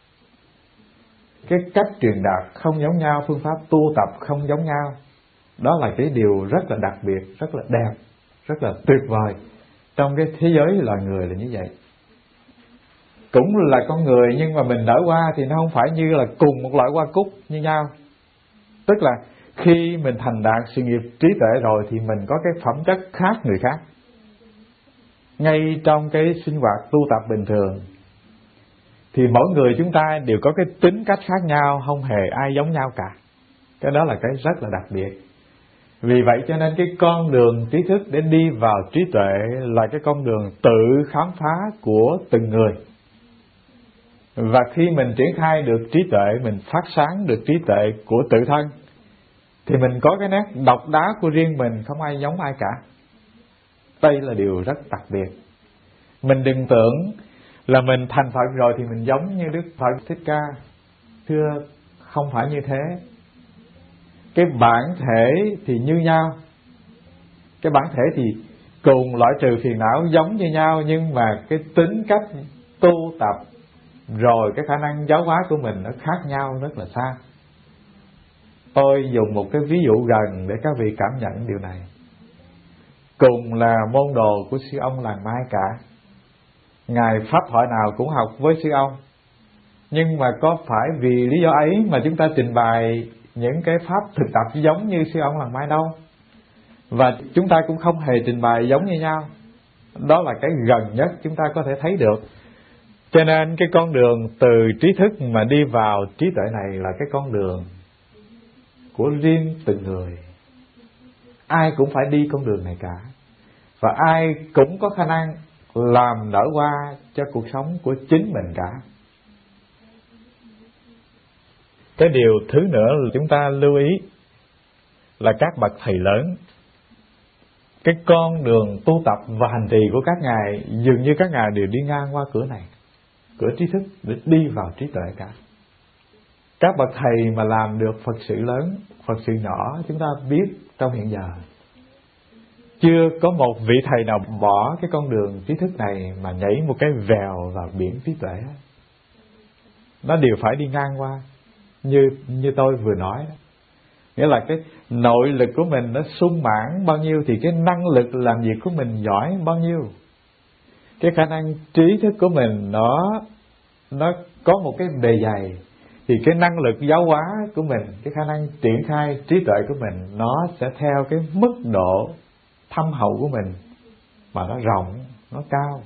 Cái cách truyền đạt không giống nhau, phương pháp tu tập không giống nhau. Đó là cái điều rất là đặc biệt, rất là đẹp, rất là tuyệt vời. Trong cái thế giới loài người là như vậy. Cũng là con người nhưng mà mình nở hoa thì nó không phải như là cùng một loại hoa cúc như nhau. Tức là khi mình thành đạt sự nghiệp trí tuệ rồi thì mình có cái phẩm chất khác người khác. Ngay trong cái sinh hoạt tu tập bình thường thì mỗi người chúng ta đều có cái tính cách khác nhau, không hề ai giống nhau cả. Cái đó là cái rất là đặc biệt. Vì vậy cho nên cái con đường trí thức để đi vào trí tuệ là cái con đường tự khám phá của từng người. Và khi mình triển khai được trí tuệ, mình phát sáng được trí tuệ của tự thân, thì mình có cái nét độc đáo của riêng mình, không ai giống ai cả. Đây là điều rất đặc biệt. Mình đừng tưởng là mình thành Phật rồi thì mình giống như Đức Phật Thích Ca. Thưa, không phải như thế. Cái bản thể thì như nhau. Cái bản thể thì cùng loại trừ phiền não giống như nhau, nhưng mà cái tính cách tu tập rồi cái khả năng giáo hóa của mình nó khác nhau rất là xa. Tôi dùng một cái ví dụ gần để các vị cảm nhận điều này. Cùng là môn đồ của sư ông làng Mai cả, ngài pháp thoại nào cũng học với sư ông, nhưng mà có phải vì lý do ấy mà chúng ta trình bày những cái pháp thực tập giống như sư ông làng Mai đâu. Và chúng ta cũng không hề trình bày giống như nhau. Đó là cái gần nhất chúng ta có thể thấy được. Cho nên cái con đường từ trí thức mà đi vào trí tuệ này là cái con đường của riêng từng người. Ai cũng phải đi con đường này cả. Và ai cũng có khả năng làm nở hoa cho cuộc sống của chính mình cả. Cái điều thứ nữa là chúng ta lưu ý là các bậc thầy lớn, cái con đường tu tập và hành trì của các ngài dường như các ngài đều đi ngang qua cửa này, cửa trí thức, để đi vào trí tuệ cả. Các bậc thầy mà làm được Phật sự lớn, Phật sự nhỏ, chúng ta biết trong hiện giờ chưa có một vị thầy nào bỏ cái con đường trí thức này mà nhảy một cái vèo vào biển trí tuệ. Nó đều phải đi ngang qua, như như tôi vừa nói. Nghĩa là cái nội lực của mình nó sung mãn bao nhiêu thì cái năng lực làm việc của mình giỏi bao nhiêu. Cái khả năng trí thức của mình nó nó có một cái bề dày thì cái năng lực giáo hóa của mình, cái khả năng triển khai trí tuệ của mình nó sẽ theo cái mức độ thâm hậu của mình mà nó rộng, nó cao.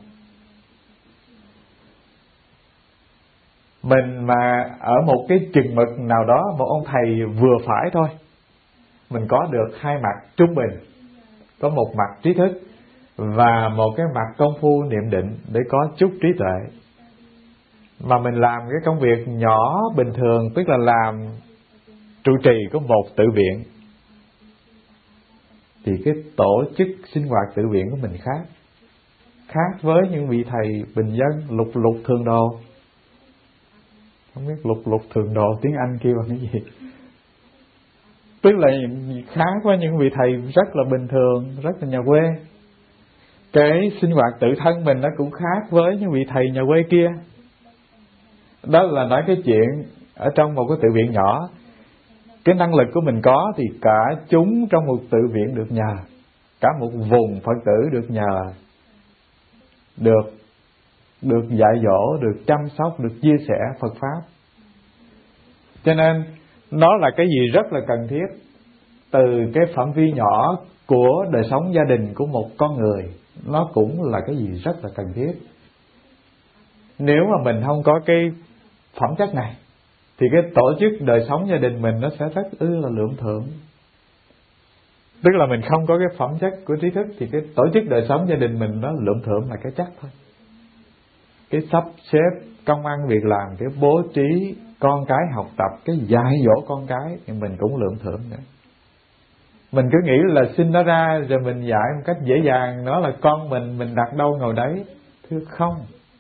Mình mà ở một cái chừng mực nào đó, một ông thầy vừa phải thôi, mình có được hai mặt trung bình, có một mặt trí thức và một cái mặt công phu niệm định để có chút trí tuệ. Mà mình làm cái công việc nhỏ bình thường, tức là làm trụ trì của một tự viện, thì cái tổ chức sinh hoạt tự viện của mình khác khác với những vị thầy bình dân lục lục thường đồ. Không biết lục lục thường đồ tiếng Anh kêu bằng cái gì. Tức là khác với những vị thầy rất là bình thường, rất là nhà quê. Cái sinh hoạt tự thân mình nó cũng khác với những vị thầy nhà quê kia. Đó là nói cái chuyện ở trong một cái tự viện nhỏ, cái năng lực của mình có thì cả chúng trong một tự viện được nhờ, cả một vùng Phật tử được nhờ, được được dạy dỗ, được chăm sóc, được chia sẻ Phật pháp. Cho nên nó là cái gì rất là cần thiết. Từ cái phạm vi nhỏ của đời sống gia đình của một con người, nó cũng là cái gì rất là cần thiết. Nếu mà mình không có cái phẩm chất này thì cái tổ chức đời sống gia đình mình nó sẽ rất ư là lượng thượng. Tức là mình không có cái phẩm chất của trí thức thì cái tổ chức đời sống gia đình mình nó lượng thượng là cái chắc thôi. Cái sắp xếp công ăn việc làm, cái bố trí con cái học tập, cái dạy dỗ con cái thì mình cũng lượng thượng nữa. Mình cứ nghĩ là sinh nó ra rồi mình dạy một cách dễ dàng, nó là con mình, mình đặt đâu ngồi đấy. Thưa không.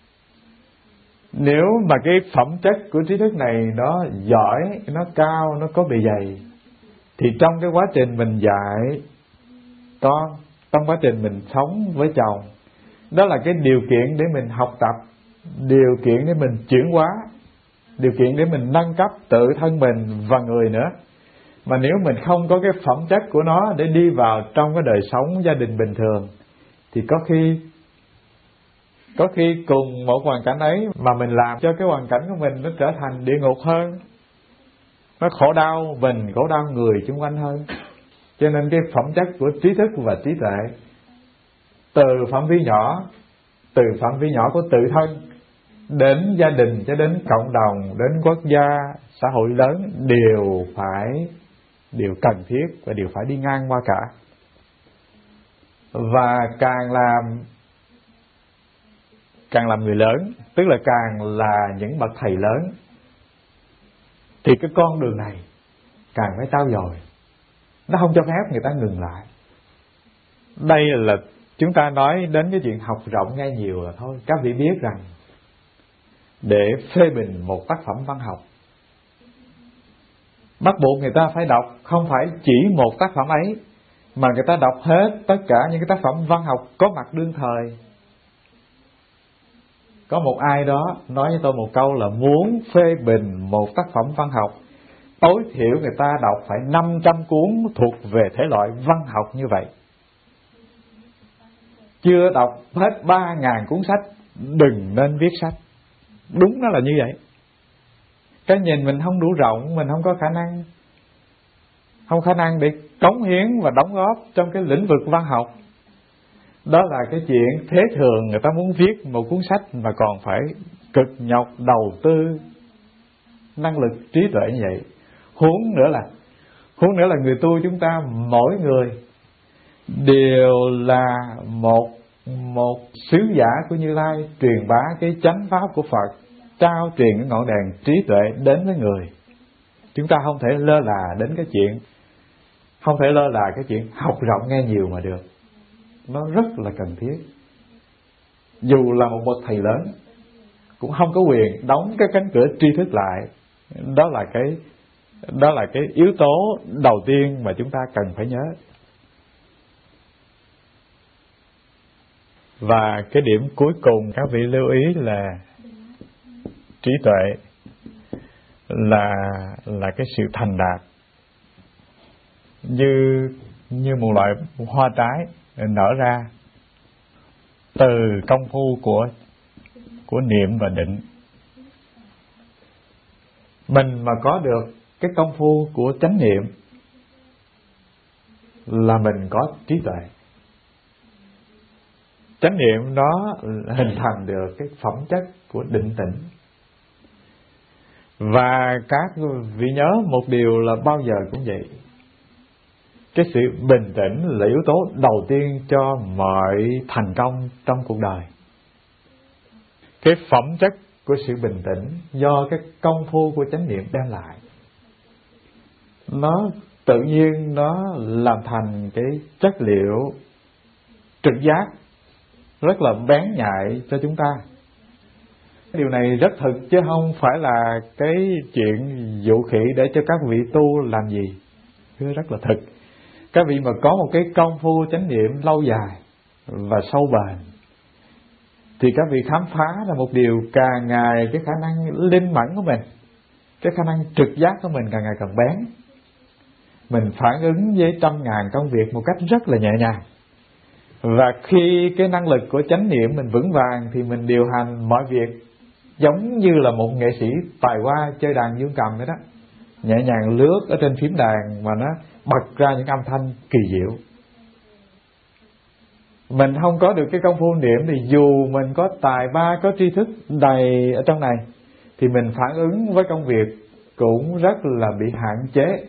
Nếu mà cái phẩm chất của trí thức này nó giỏi, nó cao, nó có bề dày, thì trong cái quá trình mình dạy con, trong quá trình mình sống với chồng, đó là cái điều kiện để mình học tập, điều kiện để mình chuyển hóa, điều kiện để mình nâng cấp tự thân mình và người nữa. Mà nếu mình không có cái phẩm chất của nó để đi vào trong cái đời sống gia đình bình thường, thì có khi Có khi cùng một hoàn cảnh ấy mà mình làm cho cái hoàn cảnh của mình nó trở thành địa ngục hơn. Nó khổ đau mình, khổ đau người xung quanh hơn. Cho nên cái phẩm chất của trí thức và trí tuệ, từ phạm vi nhỏ, từ phạm vi nhỏ của tự thân đến gia đình cho đến cộng đồng, đến quốc gia, xã hội lớn, đều phải đều cần thiết và đều phải đi ngang qua cả. Và càng làm càng làm người lớn, tức là càng là những bậc thầy lớn, thì cái con đường này càng phải trau dồi. Nó không cho phép người ta ngừng lại. Đây là chúng ta nói đến cái chuyện học rộng nghe nhiều là thôi. Các vị biết rằng để phê bình một tác phẩm văn học, bắt buộc người ta phải đọc không phải chỉ một tác phẩm ấy, mà người ta đọc hết tất cả những cái tác phẩm văn học có mặt đương thời. Có một ai đó nói với tôi một câu là muốn phê bình một tác phẩm văn học, tối thiểu người ta đọc phải năm trăm cuốn thuộc về thể loại văn học như vậy. Chưa đọc hết ba ngàn cuốn sách, đừng nên viết sách. Đúng nó là như vậy. Cái nhìn mình không đủ rộng, mình không có khả năng, không khả năng để cống hiến và đóng góp trong cái lĩnh vực văn học. Đó là cái chuyện thế thường, người ta muốn viết một cuốn sách mà còn phải cực nhọc đầu tư năng lực trí tuệ như vậy. Huống nữa là huống nữa là người tu chúng ta mỗi người đều là một một sứ giả của Như Lai, truyền bá cái chánh pháp của Phật, trao truyền cái ngọn đèn trí tuệ đến với người. Chúng ta không thể lơ là đến cái chuyện, không thể lơ là cái chuyện học rộng nghe nhiều mà được. Nó rất là cần thiết. Dù là một bậc thầy lớn cũng không có quyền đóng cái cánh cửa tri thức lại. Đó là cái đó là cái yếu tố đầu tiên mà chúng ta cần phải nhớ. Và cái điểm cuối cùng các vị lưu ý là trí tuệ là là cái sự thành đạt, như như một loại hoa trái nở ra từ công phu của của niệm và định. Mình mà có được cái công phu của chánh niệm là mình có trí tuệ. Chánh niệm nó hình thành được cái phẩm chất của định tĩnh. Và các vị nhớ một điều là bao giờ cũng vậy, cái sự bình tĩnh là yếu tố đầu tiên cho mọi thành công trong cuộc đời. Cái phẩm chất của sự bình tĩnh do cái công phu của chánh niệm đem lại, nó tự nhiên nó làm thành cái chất liệu trực giác rất là bén nhạy cho chúng ta. Điều này rất thực chứ không phải là cái chuyện dụ khỉ để cho các vị tu làm gì. Nó rất là thực. Các vị mà có một cái công phu chánh niệm lâu dài và sâu bền thì các vị khám phá ra một điều, càng ngày cái khả năng linh mẫn của mình, cái khả năng trực giác của mình càng ngày càng bén. Mình phản ứng với trăm ngàn công việc một cách rất là nhẹ nhàng. Và khi cái năng lực của chánh niệm mình vững vàng thì mình điều hành mọi việc giống như là một nghệ sĩ tài hoa chơi đàn dương cầm vậy đó, nhẹ nhàng lướt ở trên phím đàn mà nó bật ra những âm thanh kỳ diệu. Mình không có được cái công phu niệm thì dù mình có tài ba, có tri thức đầy ở trong này, thì mình phản ứng với công việc cũng rất là bị hạn chế.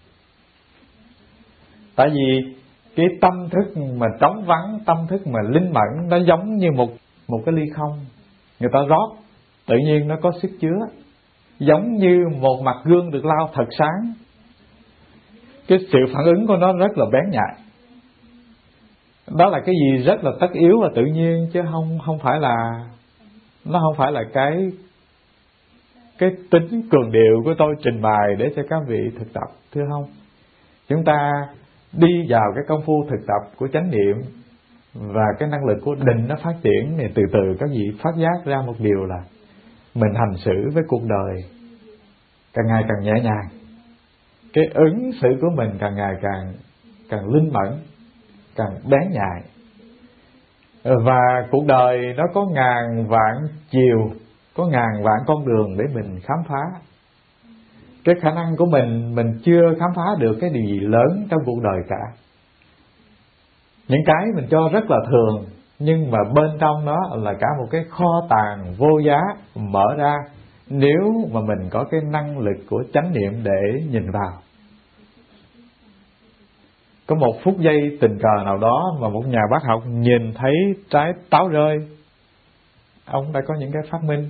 Tại vì cái tâm thức mà trống vắng, tâm thức mà linh mẫn, nó giống như một một cái ly không, người ta rót tự nhiên nó có sức chứa, giống như một mặt gương được lau thật sáng. Cái sự phản ứng của nó rất là bén nhạy. Đó là cái gì rất là tất yếu và tự nhiên, chứ không không phải là nó không phải là cái cái tính cường điệu của tôi trình bày để cho các vị thực tập, thưa không. Chúng ta đi vào cái công phu thực tập của chánh niệm và cái năng lực của định nó phát triển, thì từ từ các vị phát giác ra một điều là mình hành xử với cuộc đời càng ngày càng nhẹ nhàng, cái ứng xử của mình càng ngày càng càng linh mẫn, càng bén nhạy. Và cuộc đời nó có ngàn vạn chiều, có ngàn vạn con đường để mình khám phá. Cái khả năng của mình, mình chưa khám phá được cái gì lớn trong cuộc đời cả. Những cái mình cho rất là thường, nhưng mà bên trong nó là cả một cái kho tàng vô giá mở ra, nếu mà mình có cái năng lực của chánh niệm để nhìn vào. Có một phút giây tình cờ nào đó mà một nhà bác học nhìn thấy trái táo rơi, ông đã có những cái phát minh.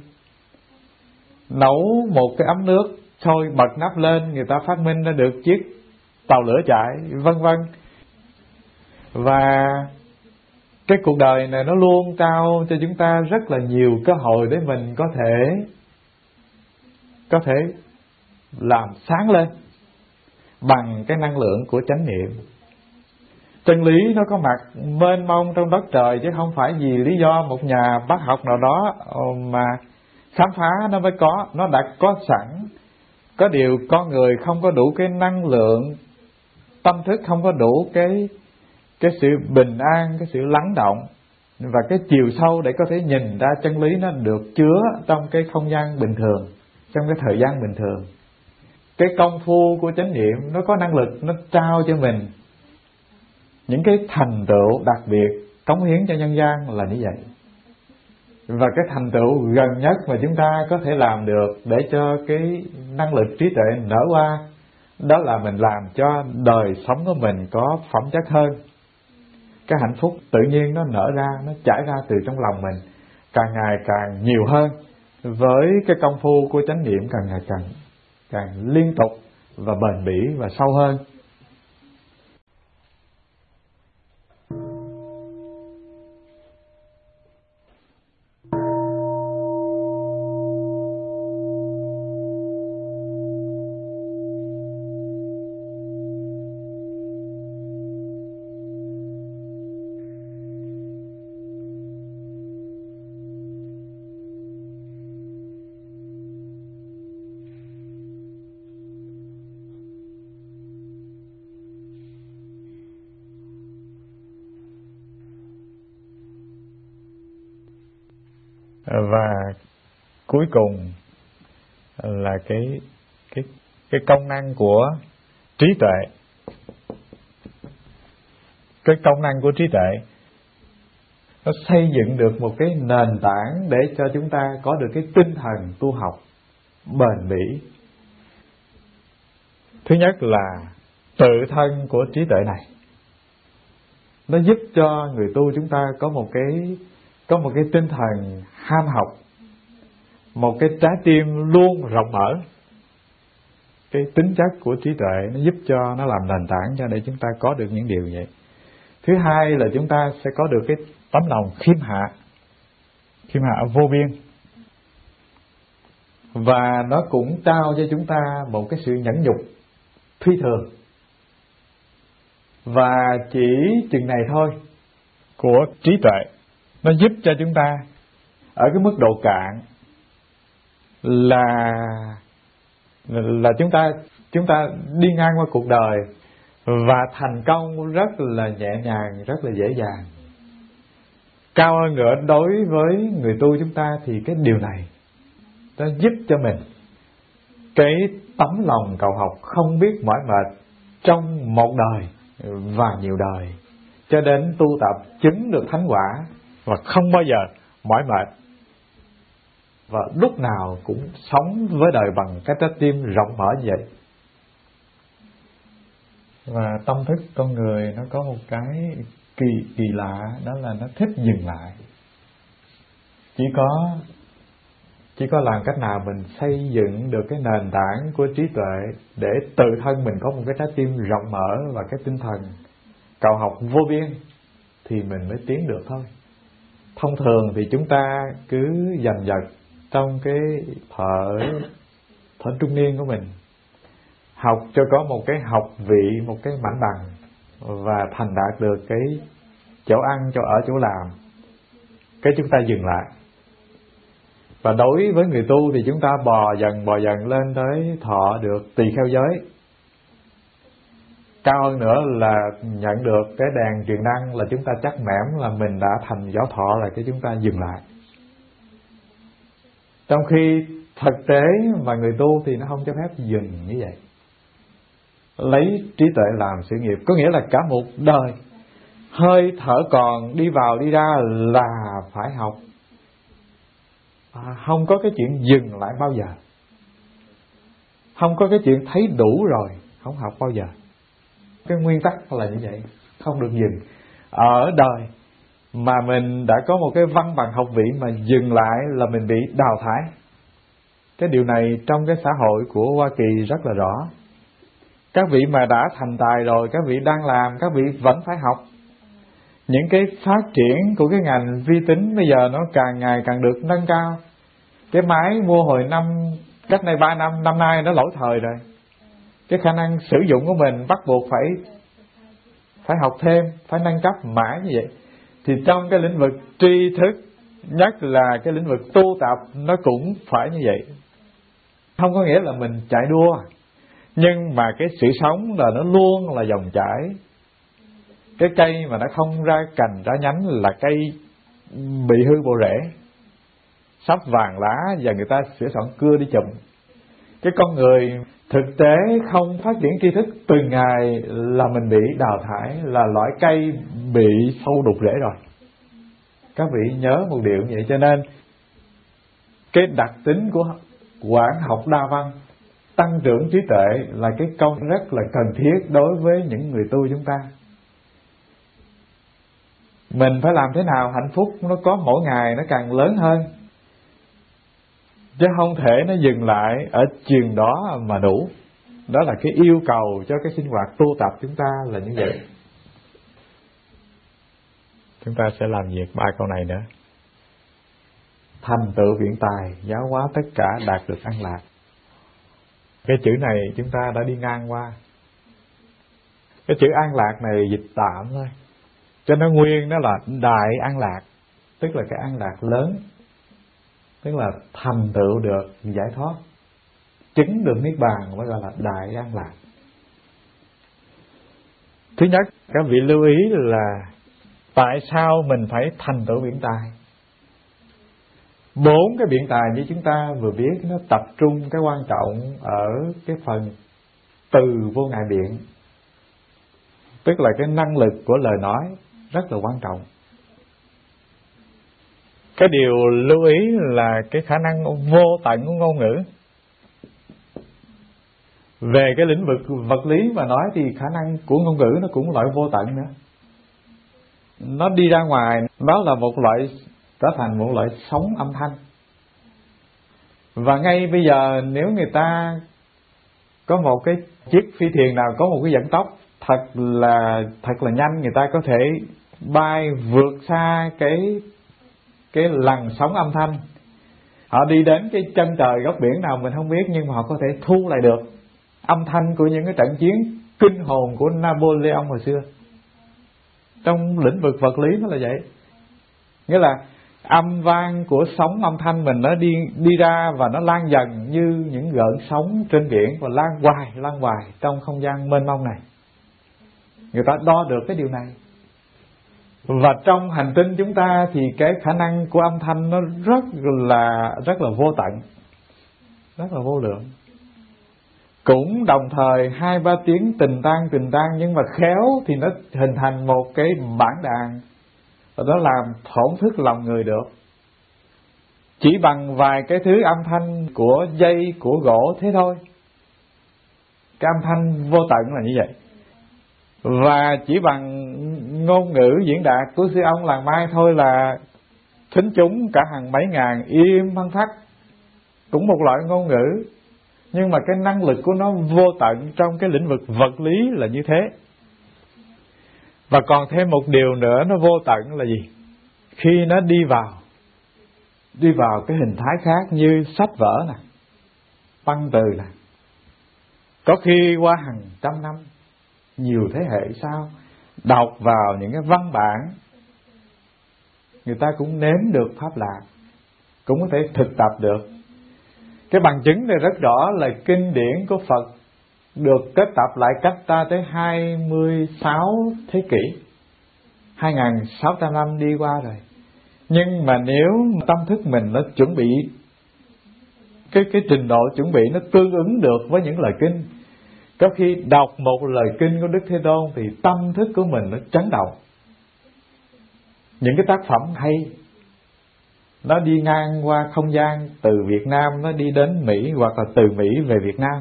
Nấu một cái ấm nước, sôi bật nắp lên, người ta phát minh ra được chiếc tàu lửa chạy, vân vân. Và cái cuộc đời này nó luôn trao cho chúng ta rất là nhiều cơ hội để mình có thể có thể làm sáng lên bằng cái năng lượng của chánh niệm. Chân lý nó có mặt mênh mông trong đất trời, chứ không phải vì lý do một nhà bác học nào đó mà khám phá nó mới có, nó đã có sẵn. Có điều con người không có đủ cái năng lượng, tâm thức không có đủ cái cái sự bình an, cái sự lắng động và cái chiều sâu để có thể nhìn ra chân lý nó được chứa trong cái không gian bình thường, trong cái thời gian bình thường. Cái công phu của chánh niệm nó có năng lực, nó trao cho mình những cái thành tựu đặc biệt, cống hiến cho nhân gian là như vậy. Và cái thành tựu gần nhất mà chúng ta có thể làm được để cho cái năng lực trí tuệ nở hoa, đó là mình làm cho đời sống của mình có phẩm chất hơn. Cái hạnh phúc tự nhiên nó nở ra, nó chảy ra từ trong lòng mình, càng ngày càng nhiều hơn, với cái công phu của chánh niệm càng ngày càng càng liên tục và bền bỉ và sâu hơn. Và cuối cùng là cái cái cái công năng của trí tuệ. Cái công năng của trí tuệ nó xây dựng được một cái nền tảng để cho chúng ta có được cái tinh thần tu học bền bỉ. Thứ nhất là tự thân của trí tuệ này, nó giúp cho người tu chúng ta có một cái có một cái tinh thần ham học, một cái trái tim luôn rộng mở. Cái tính chất của trí tuệ nó giúp cho nó làm nền tảng cho để chúng ta có được những điều vậy. Thứ hai là chúng ta sẽ có được cái tấm lòng khiêm hạ, khiêm hạ vô biên. Và nó cũng trao cho chúng ta một cái sự nhẫn nhục phi thường. Và chỉ chừng này thôi của trí tuệ, nó giúp cho chúng ta ở cái mức độ cạn là là chúng ta chúng ta đi ngang qua cuộc đời và thành công rất là nhẹ nhàng, rất là dễ dàng. Cao hơn nữa, đối với người tu chúng ta thì cái điều này nó giúp cho mình cái tấm lòng cầu học không biết mỏi mệt trong một đời và nhiều đời, cho cho đến tu tập chứng được thánh quả, và không bao giờ mỏi mệt, và lúc nào cũng sống với đời bằng cái trái tim rộng mở như vậy. Và tâm thức con người nó có một cái kỳ kỳ lạ, đó là nó thích dừng lại. Chỉ có chỉ có làm cách nào mình xây dựng được cái nền tảng của trí tuệ để tự thân mình có một cái trái tim rộng mở và cái tinh thần cầu học vô biên thì mình mới tiến được thôi. Thông thường thì chúng ta cứ dần dần trong cái thở thở trung niên của mình, học cho có một cái học vị, một cái mảnh bằng, và thành đạt được cái chỗ ăn cho ở chỗ làm, cái chúng ta dừng lại. Và đối với người tu thì chúng ta bò dần bò dần lên tới thọ được tỳ kheo giới. Cao hơn nữa là nhận được cái đèn truyền năng, là chúng ta chắc mẻm là mình đã thành giáo thọ, là cái chúng ta dừng lại. Trong khi thực tế mà người tu thì nó không cho phép dừng như vậy. Lấy trí tuệ làm sự nghiệp, có nghĩa là cả một đời hơi thở còn đi vào đi ra là phải học, à, không có cái chuyện dừng lại bao giờ, không có cái chuyện thấy đủ rồi không học bao giờ. Cái nguyên tắc là như vậy, không được dừng. Ở đời mà mình đã có một cái văn bằng học vị mà dừng lại là mình bị đào thải. Cái điều này trong cái xã hội của Hoa Kỳ rất là rõ. Các vị mà đã thành tài rồi, các vị đang làm, các vị vẫn phải học. Những cái phát triển của cái ngành vi tính bây giờ nó càng ngày càng được nâng cao. Cái máy mua hồi năm cách đây ba năm, năm nay nó lỗi thời rồi. Cái khả năng sử dụng của mình bắt buộc phải phải học thêm, phải nâng cấp mãi như vậy. Thì trong cái lĩnh vực tri thức, nhất là cái lĩnh vực tu tập, nó cũng phải như vậy. Không có nghĩa là mình chạy đua, nhưng mà cái sự sống là nó luôn là dòng chảy. Cái cây mà nó không ra cành ra nhánh là cây bị hư bộ rễ, sắp vàng lá và người ta sửa soạn cưa đi chụm. Cái con người thực tế không phát triển tri thức từng ngày là mình bị đào thải, là loại cây bị sâu đục rễ rồi. Các vị nhớ một điều như vậy. Cho nên cái đặc tính của quản học đa văn, tăng trưởng trí tuệ là cái công rất là cần thiết đối với những người tu chúng ta. Mình phải làm thế nào hạnh phúc nó có mỗi ngày nó càng lớn hơn, chứ không thể nó dừng lại ở chừng đó mà đủ. Đó là cái yêu cầu cho cái sinh hoạt tu tập chúng ta là như vậy. Chúng ta sẽ làm việc ba câu này nữa. Thành tựu viện tài, giáo hóa tất cả, đạt được an lạc. Cái chữ này chúng ta đã đi ngang qua. Cái chữ an lạc này dịch tạm thôi, cho nó nguyên nó là đại an lạc, tức là cái an lạc lớn, tức là thành tựu được giải thoát, chứng được niết bàn mới gọi là đại an lạc. Thứ nhất, các vị lưu ý là tại sao mình phải thành tựu biện tài. Bốn cái biện tài như chúng ta vừa biết, nó tập trung cái quan trọng ở cái phần từ vô ngại biện, tức là cái năng lực của lời nói rất là quan trọng. Cái điều lưu ý là cái khả năng vô tận của ngôn ngữ. Về cái lĩnh vực vật lý mà nói thì khả năng của ngôn ngữ nó cũng loại vô tận nữa. Nó đi ra ngoài, đó là một loại, trở thành một loại sóng âm thanh. Và ngay bây giờ nếu người ta có một cái chiếc phi thuyền nào có một cái vận tốc thật là thật là nhanh, người ta có thể bay vượt xa cái cái làn sóng âm thanh. Họ đi đến cái chân trời góc biển nào mình không biết, nhưng mà họ có thể thu lại được âm thanh của những cái trận chiến kinh hồn của Napoleon hồi xưa. Trong lĩnh vực vật lý nó là vậy. Nghĩa là âm vang của sóng âm thanh mình nó đi đi ra và nó lan dần như những gợn sóng trên biển, và lan hoài lan hoài trong không gian mênh mông này. Người ta đo được cái điều này. Và trong hành tinh chúng ta thì cái khả năng của âm thanh nó rất là rất là vô tận, rất là vô lượng. cũng đồng thời hai ba tiếng tình tang tình tang, nhưng mà khéo thì nó hình thành một cái bản đàn, và nó làm thổn thức lòng người được. Chỉ bằng vài cái thứ âm thanh của dây, của gỗ thế thôi. Cái âm thanh vô tận là như vậy. Và chỉ bằng ngôn ngữ diễn đạt của sư ông làng Mai thôi là thính chúng cả hàng mấy ngàn im phăng phắc, cũng một loại ngôn ngữ, nhưng mà cái năng lực của nó vô tận trong cái lĩnh vực vật lý là như thế. Và còn thêm một điều nữa nó vô tận là gì? Khi nó đi vào đi vào cái hình thái khác, như sách vở nè, văn từ nè, có khi qua hàng trăm năm, nhiều thế hệ sau đọc vào những cái văn bản, người ta cũng nếm được pháp lạc, cũng có thể thực tập được. Cái bằng chứng này rất rõ là kinh điển của Phật được kết tập lại cách ta tới hai mươi sáu thế kỷ, hai nghìn sáu trăm năm đi qua rồi. Nhưng mà nếu tâm thức mình nó chuẩn bị, cái cái trình độ chuẩn bị nó tương ứng được với những lời kinh, có khi đọc một lời kinh của Đức Thế Tôn thì tâm thức của mình nó chấn động. Những cái tác phẩm hay, nó đi ngang qua không gian, từ Việt Nam nó đi đến Mỹ, hoặc là từ Mỹ về Việt Nam,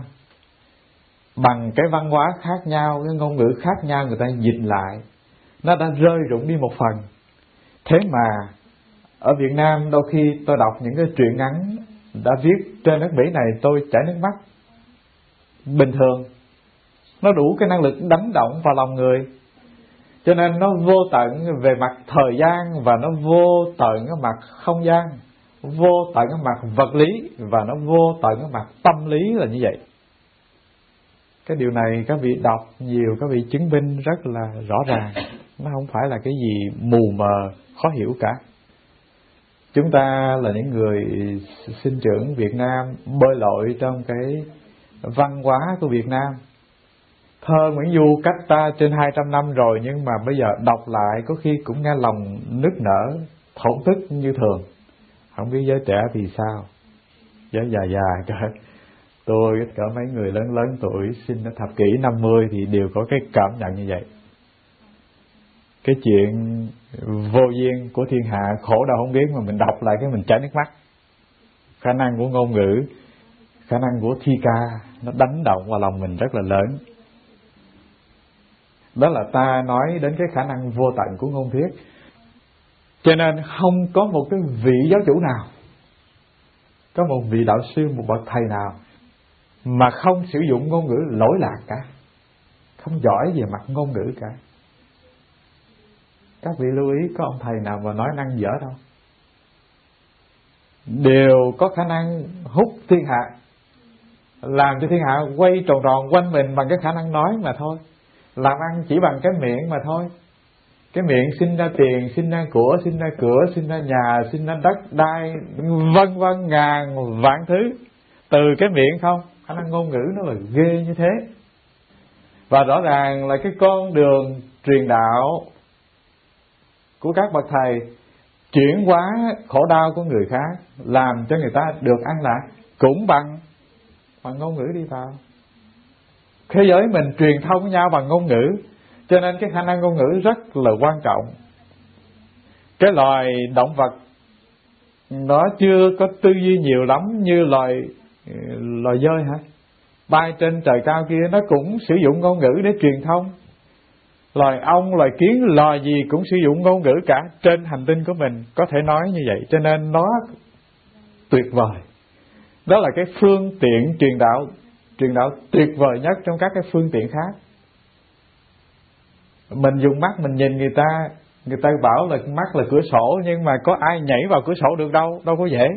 bằng cái văn hóa khác nhau, cái ngôn ngữ khác nhau, người ta dịch lại, nó đã rơi rụng đi một phần. Thế mà ở Việt Nam đôi khi tôi đọc những cái truyện ngắn đã viết trên nước Mỹ này, tôi chảy nước mắt. Bình thường nó đủ cái năng lực đánh động vào lòng người. Cho nên nó vô tận về mặt thời gian, và nó vô tận ở mặt không gian, vô tận ở mặt vật lý, và nó vô tận ở mặt tâm lý là như vậy. Cái điều này các vị đọc nhiều, các vị chứng minh rất là rõ ràng. Nó không phải là cái gì mù mờ, khó hiểu cả. Chúng ta là những người sinh trưởng Việt Nam, bơi lội trong cái văn hóa của Việt Nam. Thơ Nguyễn Du cách ta trên hai trăm năm rồi, nhưng mà bây giờ đọc lại có khi cũng nghe lòng nức nở, thổn thức như thường. Không biết giới trẻ thì sao? Giới già già cơ. Tôi cỡ mấy người lớn lớn tuổi sinh ở thập kỷ năm mươi thì đều có cái cảm nhận như vậy. Cái chuyện vô duyên của thiên hạ khổ đau không biết, mà mình đọc lại cái mình chảy nước mắt. Khả năng của ngôn ngữ, khả năng của thi ca nó đánh động vào lòng mình rất là lớn. Đó là ta nói đến cái khả năng vô tận của ngôn thuyết. Cho nên không có một cái vị giáo chủ nào, có một vị đạo sư, một bậc thầy nào mà không sử dụng ngôn ngữ lỗi lạc cả, không giỏi về mặt ngôn ngữ cả. Các vị lưu ý, có ông thầy nào mà nói năng dở đâu. Đều có khả năng hút thiên hạ, làm cho thiên hạ quay tròn tròn quanh mình bằng cái khả năng nói mà thôi. Làm ăn chỉ bằng cái miệng mà thôi. Cái miệng sinh ra tiền, sinh ra của, sinh ra cửa, sinh ra nhà, sinh ra đất đai, vân vân ngàn vạn thứ từ cái miệng không. Khả năng ngôn ngữ nó là ghê như thế. Và rõ ràng là cái con đường truyền đạo của các bậc thầy chuyển hóa khổ đau của người khác, làm cho người ta được an lạc, cũng bằng bằng ngôn ngữ đi vào. Thế giới mình truyền thông với nhau bằng ngôn ngữ, cho nên cái khả năng ngôn ngữ rất là quan trọng. Cái loài động vật nó chưa có tư duy nhiều lắm như loài loài dơi hả? Bay trên trời cao kia nó cũng sử dụng ngôn ngữ để truyền thông. Loài ong, loài kiến, loài gì cũng sử dụng ngôn ngữ cả. Trên hành tinh của mình có thể nói như vậy, cho nên nó tuyệt vời. Đó là cái phương tiện truyền đạo, truyền đạo tuyệt vời nhất trong các cái phương tiện khác. Mình dùng mắt mình nhìn người ta, người ta bảo là mắt là cửa sổ, nhưng mà có ai nhảy vào cửa sổ được đâu, đâu có dễ.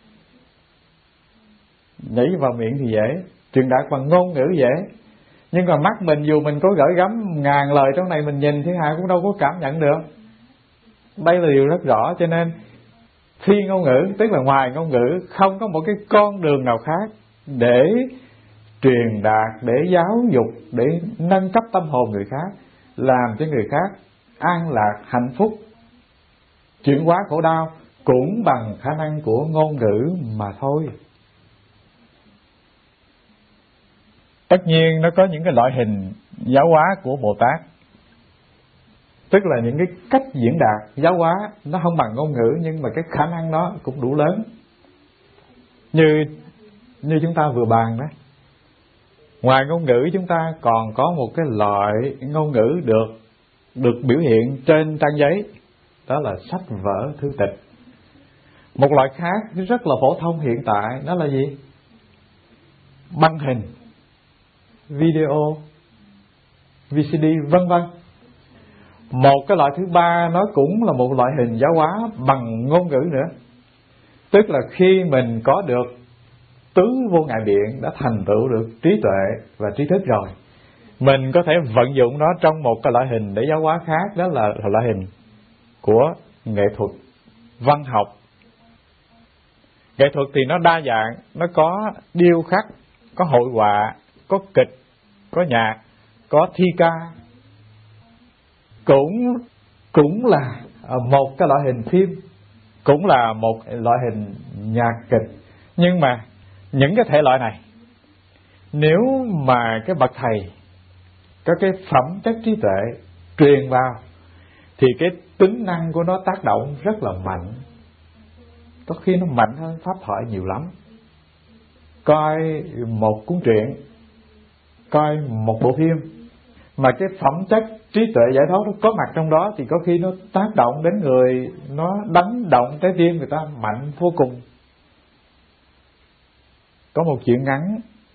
Nhảy vào miệng thì dễ, truyền đạt bằng ngôn ngữ dễ. Nhưng mà mắt mình dù mình có gửi gắm ngàn lời trong này, mình nhìn thiên hạ cũng đâu có cảm nhận được. Đây là điều rất rõ. Cho nên phi ngôn ngữ, tức là ngoài ngôn ngữ, không có một cái con đường nào khác để truyền đạt, để giáo dục, để nâng cấp tâm hồn người khác, làm cho người khác an lạc, hạnh phúc, chuyển hóa khổ đau, cũng bằng khả năng của ngôn ngữ mà thôi. Tất nhiên nó có những cái loại hình giáo hóa của Bồ Tát, tức là những cái cách diễn đạt giáo hóa nó không bằng ngôn ngữ, nhưng mà cái khả năng đó cũng đủ lớn. Như như chúng ta vừa bàn đó, ngoài ngôn ngữ chúng ta còn có một cái loại ngôn ngữ được được biểu hiện trên trang giấy, đó là sách vở thư tịch. Một loại khác rất là phổ thông hiện tại đó là gì? Băng hình, video, vê xê đê, vân vân. Một cái loại thứ ba nó cũng là một loại hình giáo hóa bằng ngôn ngữ nữa. Tức là khi mình có được tứ vô ngại biện, đã thành tựu được trí tuệ và trí thức rồi, mình có thể vận dụng nó trong một cái loại hình để giáo hóa khác, đó là loại hình của nghệ thuật, văn học. Nghệ thuật thì nó đa dạng, nó có điêu khắc, có hội họa, có kịch, có nhạc, có thi ca. Cũng cũng là một cái loại hình phim, cũng là một loại hình nhạc kịch. Nhưng mà những cái thể loại này, nếu mà cái bậc thầy có cái phẩm chất trí tuệ truyền vào, thì cái tính năng của nó tác động rất là mạnh. Có khi nó mạnh hơn pháp thoại nhiều lắm. Coi một cuốn truyện, coi một bộ phim, mà cái phẩm chất trí tuệ giải thoát nó có mặt trong đó, thì có khi nó tác động đến người, nó đánh động trái tim người ta mạnh vô cùng. Có một chuyện ngắn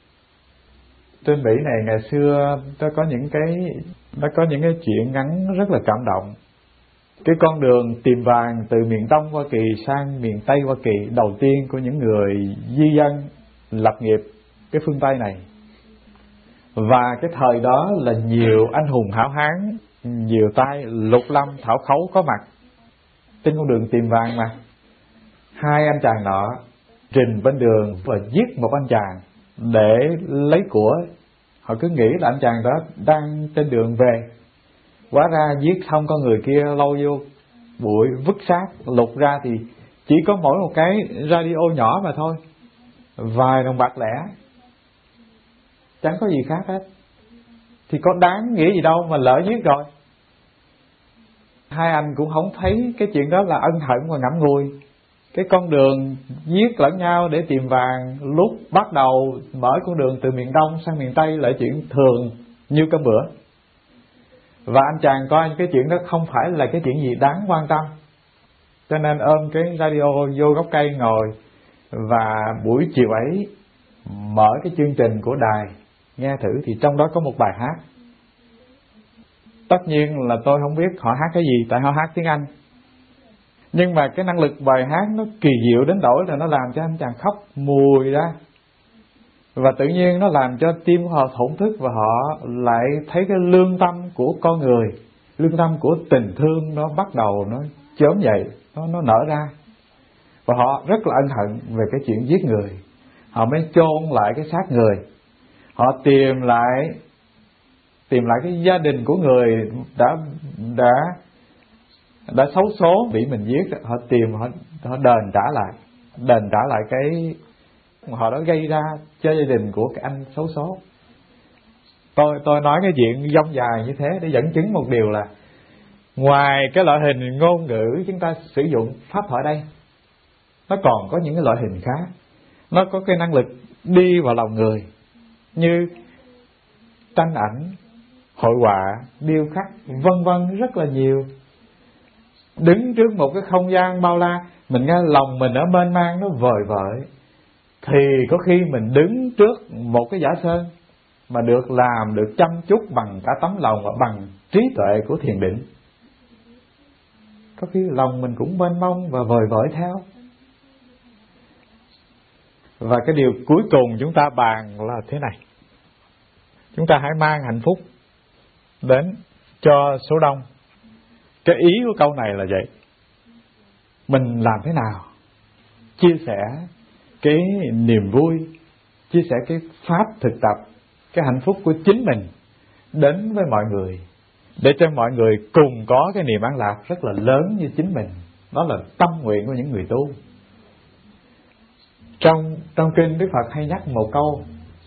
trên Mỹ này ngày xưa, nó có những cái nó có những cái chuyện ngắn rất là cảm động. Cái con đường tìm vàng từ miền Đông Hoa Kỳ sang miền Tây Hoa Kỳ đầu tiên của những người di dân lập nghiệp cái phương Tây này. Và cái thời đó là nhiều anh hùng hảo hán, nhiều tay lục lâm thảo khấu có mặt trên con đường tìm vàng mà. Hai anh chàng nọ trình bên đường và giết một anh chàng để lấy của. Họ cứ nghĩ là anh chàng đó đang trên đường về, hóa ra giết xong con người kia lâu vô bụi vứt xác, lục ra thì chỉ có mỗi một cái radio nhỏ mà thôi, vài đồng bạc lẻ, chẳng có gì khác hết. Thì có đáng nghĩa gì đâu mà lỡ giết rồi. Hai anh cũng không thấy cái chuyện đó là ân hận và ngậm ngùi. Cái con đường giết lẫn nhau để tìm vàng, lúc bắt đầu mở con đường từ miền Đông sang miền Tây là chuyện thường như cơm bữa. Và anh chàng coi cái chuyện đó không phải là cái chuyện gì đáng quan tâm, cho nên ôm cái radio vô gốc cây ngồi. Và buổi chiều ấy mở cái chương trình của đài nghe thử, thì trong đó có một bài hát. Tất nhiên là tôi không biết họ hát cái gì, tại họ hát tiếng Anh. Nhưng mà cái năng lực bài hát nó kỳ diệu đến nỗi là nó làm cho anh chàng khóc mùi ra. Và tự nhiên nó làm cho tim của họ thổn thức, và họ lại thấy cái lương tâm của con người, lương tâm của tình thương nó bắt đầu nó chớm dậy, nó, nó nở ra. Và họ rất là ân hận về cái chuyện giết người. Họ mới chôn lại cái xác người. Họ tìm lại tìm lại cái gia đình của người đã đã đã xấu số bị mình giết. Họ tìm, họ, họ đền trả lại, đền trả lại cái họ đã gây ra cho gia đình của cái anh xấu số. Tôi tôi nói cái chuyện dông dài như thế để dẫn chứng một điều là, ngoài cái loại hình ngôn ngữ chúng ta sử dụng pháp thoại đây, nó còn có những cái loại hình khác. Nó có cái năng lực đi vào lòng người, như tranh ảnh, hội họa, điêu khắc, vân vân, rất là nhiều. Đứng trước một cái không gian bao la, mình nghe lòng mình ở mênh mang, nó vời vợi, thì có khi mình đứng trước một cái giả sơn mà được làm, được chăm chút bằng cả tấm lòng và bằng trí tuệ của thiền định, có khi lòng mình cũng mênh mông và vời vợi theo. Và cái điều cuối cùng chúng ta bàn là thế này: chúng ta hãy mang hạnh phúc đến cho số đông. Cái ý của câu này là vậy. Mình làm thế nào chia sẻ cái niềm vui, chia sẻ cái pháp thực tập, cái hạnh phúc của chính mình đến với mọi người, để cho mọi người cùng có cái niềm an lạc rất là lớn như chính mình. Đó là tâm nguyện của những người tu. Trong trong kinh Đức Phật hay nhắc một câu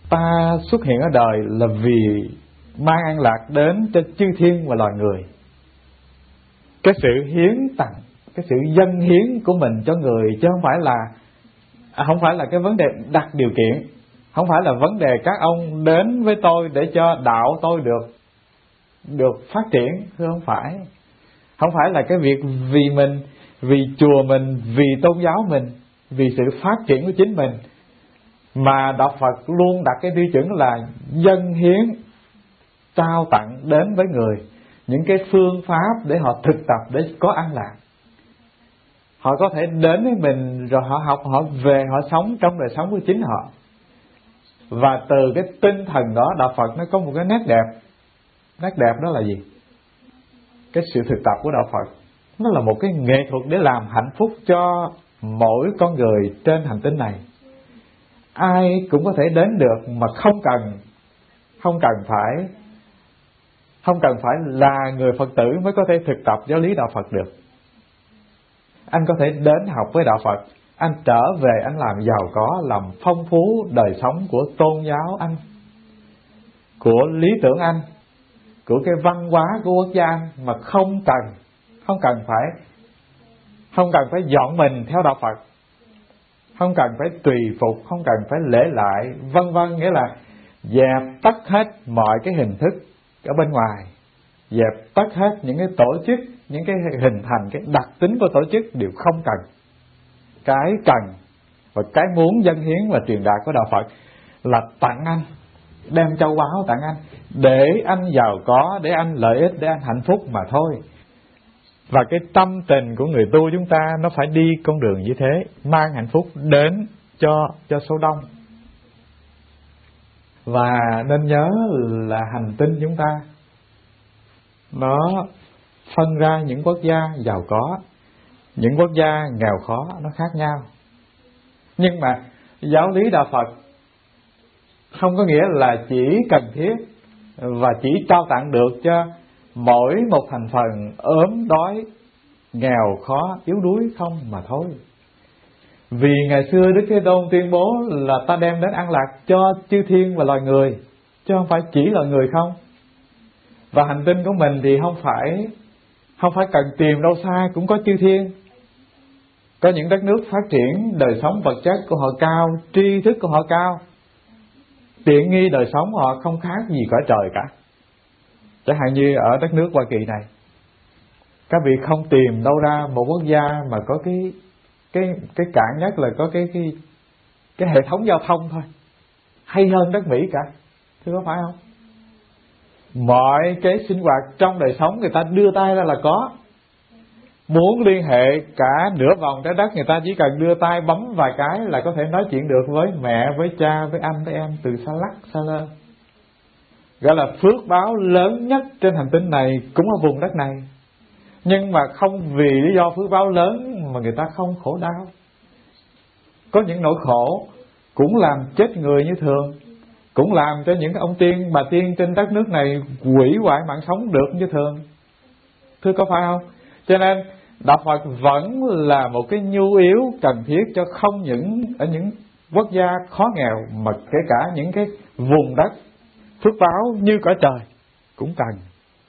ta xuất hiện ở đời là vì mang an lạc đến cho chư thiên và loài người. Cái sự hiến tặng, cái sự dâng hiến của mình cho người, chứ không phải là à, không phải là cái vấn đề đặt điều kiện, không phải là vấn đề các ông đến với tôi để cho đạo tôi được được phát triển, thưa không phải. Không phải là cái việc vì mình, vì chùa mình, vì tôn giáo mình, vì sự phát triển của chính mình, mà Đạo Phật luôn đặt cái tiêu chuẩn là dâng hiến, trao tặng đến với người những cái phương pháp để họ thực tập để có an lạc. Họ có thể đến với mình rồi họ học, họ về, họ sống trong đời sống của chính họ. Và từ cái tinh thần đó, Đạo Phật nó có một cái nét đẹp. Nét đẹp đó là gì? Cái sự thực tập của Đạo Phật nó là một cái nghệ thuật để làm hạnh phúc cho mỗi con người trên hành tinh này. Ai cũng có thể đến được mà không cần Không cần phải Không cần phải là người Phật tử mới có thể thực tập giáo lý Đạo Phật được. Anh có thể đến học với Đạo Phật, anh trở về anh làm giàu có, làm phong phú đời sống của tôn giáo anh, của lý tưởng anh, của cái văn hóa của quốc gia anh, mà không cần Không cần phải Không cần phải dọn mình theo Đạo Phật, không cần phải tùy phục, không cần phải lễ lại, vân vân. Nghĩa là dẹp tắt hết mọi cái hình thức ở bên ngoài, dẹp tắt hết những cái tổ chức, những cái hình thành, cái đặc tính của tổ chức đều không cần. Cái cần và cái muốn dâng hiến và truyền đạt của Đạo Phật là tặng anh, đem châu báu tặng anh, để anh giàu có, để anh lợi ích, để anh hạnh phúc mà thôi. Và cái tâm tình của người tu chúng ta nó phải đi con đường như thế, mang hạnh phúc đến cho cho số đông. Và nên nhớ là hành tinh chúng ta nó phân ra những quốc gia giàu có, những quốc gia nghèo khó, nó khác nhau. Nhưng mà giáo lý Đạo Phật không có nghĩa là chỉ cần thiết và chỉ trao tặng được cho mỗi một thành phần ốm đói, nghèo khó, yếu đuối không mà thôi. Vì ngày xưa Đức Thế Tôn tuyên bố là ta đem đến an lạc cho chư thiên và loài người, chứ không phải chỉ loài người không. Và hành tinh của mình thì không phải Không phải cần tìm đâu xa cũng có chư thiên. Có những đất nước phát triển đời sống vật chất của họ cao, tri thức của họ cao, tiện nghi đời sống họ không khác gì cõi trời cả. Chẳng hạn như ở đất nước Hoa Kỳ này, các vị không tìm đâu ra một quốc gia mà có cái cái cái cạn nhất là có cái cái cái hệ thống giao thông thôi hay hơn đất Mỹ cả, thưa có phải không? Mọi cái sinh hoạt trong đời sống người ta đưa tay ra là có. Muốn liên hệ cả nửa vòng trái đất, người ta chỉ cần đưa tay bấm vài cái là có thể nói chuyện được với mẹ, với cha, với anh, với em từ xa lắc xa lơ. Gọi là phước báo lớn nhất trên hành tinh này cũng ở vùng đất này. Nhưng mà không vì lý do phước báo lớn mà người ta không khổ đau. Có những nỗi khổ cũng làm chết người như thường, cũng làm cho những ông tiên bà tiên trên đất nước này hủy hoại mạng sống được như thường, thưa có phải không? Cho nên Đạo Phật vẫn là một cái nhu yếu cần thiết cho không những ở những quốc gia khó nghèo, mà kể cả những cái vùng đất phước báo như cõi trời cũng cần.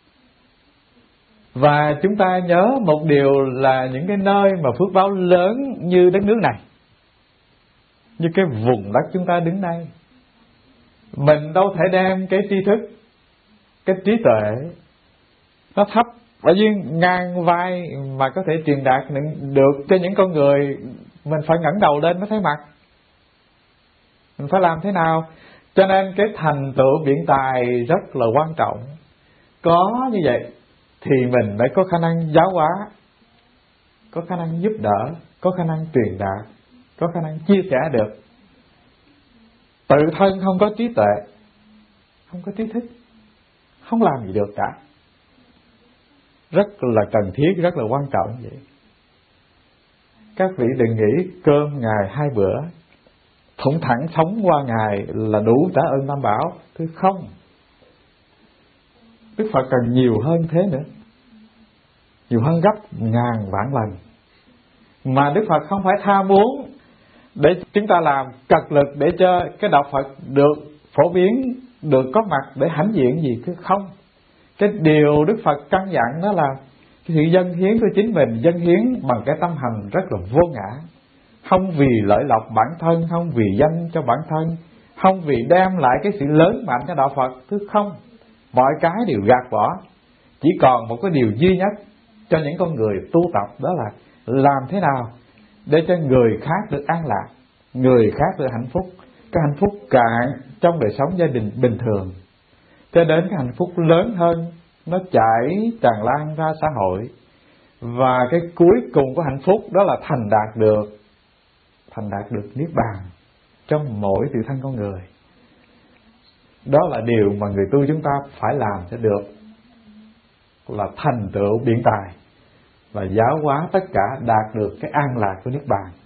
Và chúng ta nhớ một điều là những cái nơi mà phước báo lớn như đất nước này, như cái vùng đất chúng ta đứng đây, mình đâu thể đem cái tri thức, cái trí tuệ nó thấp ở dưới ngang vai mà có thể truyền đạt được cho những con người. Mình phải ngẩng đầu lên mới thấy mặt. Mình phải làm thế nào? Cho nên cái thành tựu biện tài rất là quan trọng. Có như vậy thì mình mới có khả năng giáo hóa, có khả năng giúp đỡ, có khả năng truyền đạt, có khả năng chia sẻ được. Tự thân không có trí tuệ, không có trí thức, không làm gì được cả. Rất là cần thiết, rất là quan trọng vậy. Các vị đừng nghĩ cơm ngày hai bữa, thủng thẳng sống qua ngày là đủ trả ơn Tam Bảo. Thứ không, Đức Phật cần nhiều hơn thế nữa, nhiều hơn gấp ngàn vạn lần. Mà Đức Phật không phải tha muốn để chúng ta làm cật lực để cho cái Đạo Phật được phổ biến được có mặt để hãnh diện gì chứ không. Cái điều Đức Phật căn dặn đó là cái sự dâng hiến của chính mình, dâng hiến bằng cái tâm hành rất là vô ngã, không vì lợi lộc bản thân, không vì danh cho bản thân, không vì đem lại cái sự lớn mạnh cho đạo Phật, thứ không. Mọi cái đều gạt bỏ, chỉ còn một cái điều duy nhất cho những con người tu tập, đó là làm thế nào để cho người khác được an lạc, người khác được hạnh phúc. Cái hạnh phúc cạn trong đời sống gia đình bình thường, cho đến cái hạnh phúc lớn hơn, nó chảy tràn lan ra xã hội. Và cái cuối cùng của hạnh phúc đó là thành đạt được thành đạt được niết bàn trong mỗi tự thân con người. Đó là điều mà người tu chúng ta phải làm cho được, là thành tựu biện tài và giáo hóa tất cả, đạt được cái an lạc của niết bàn.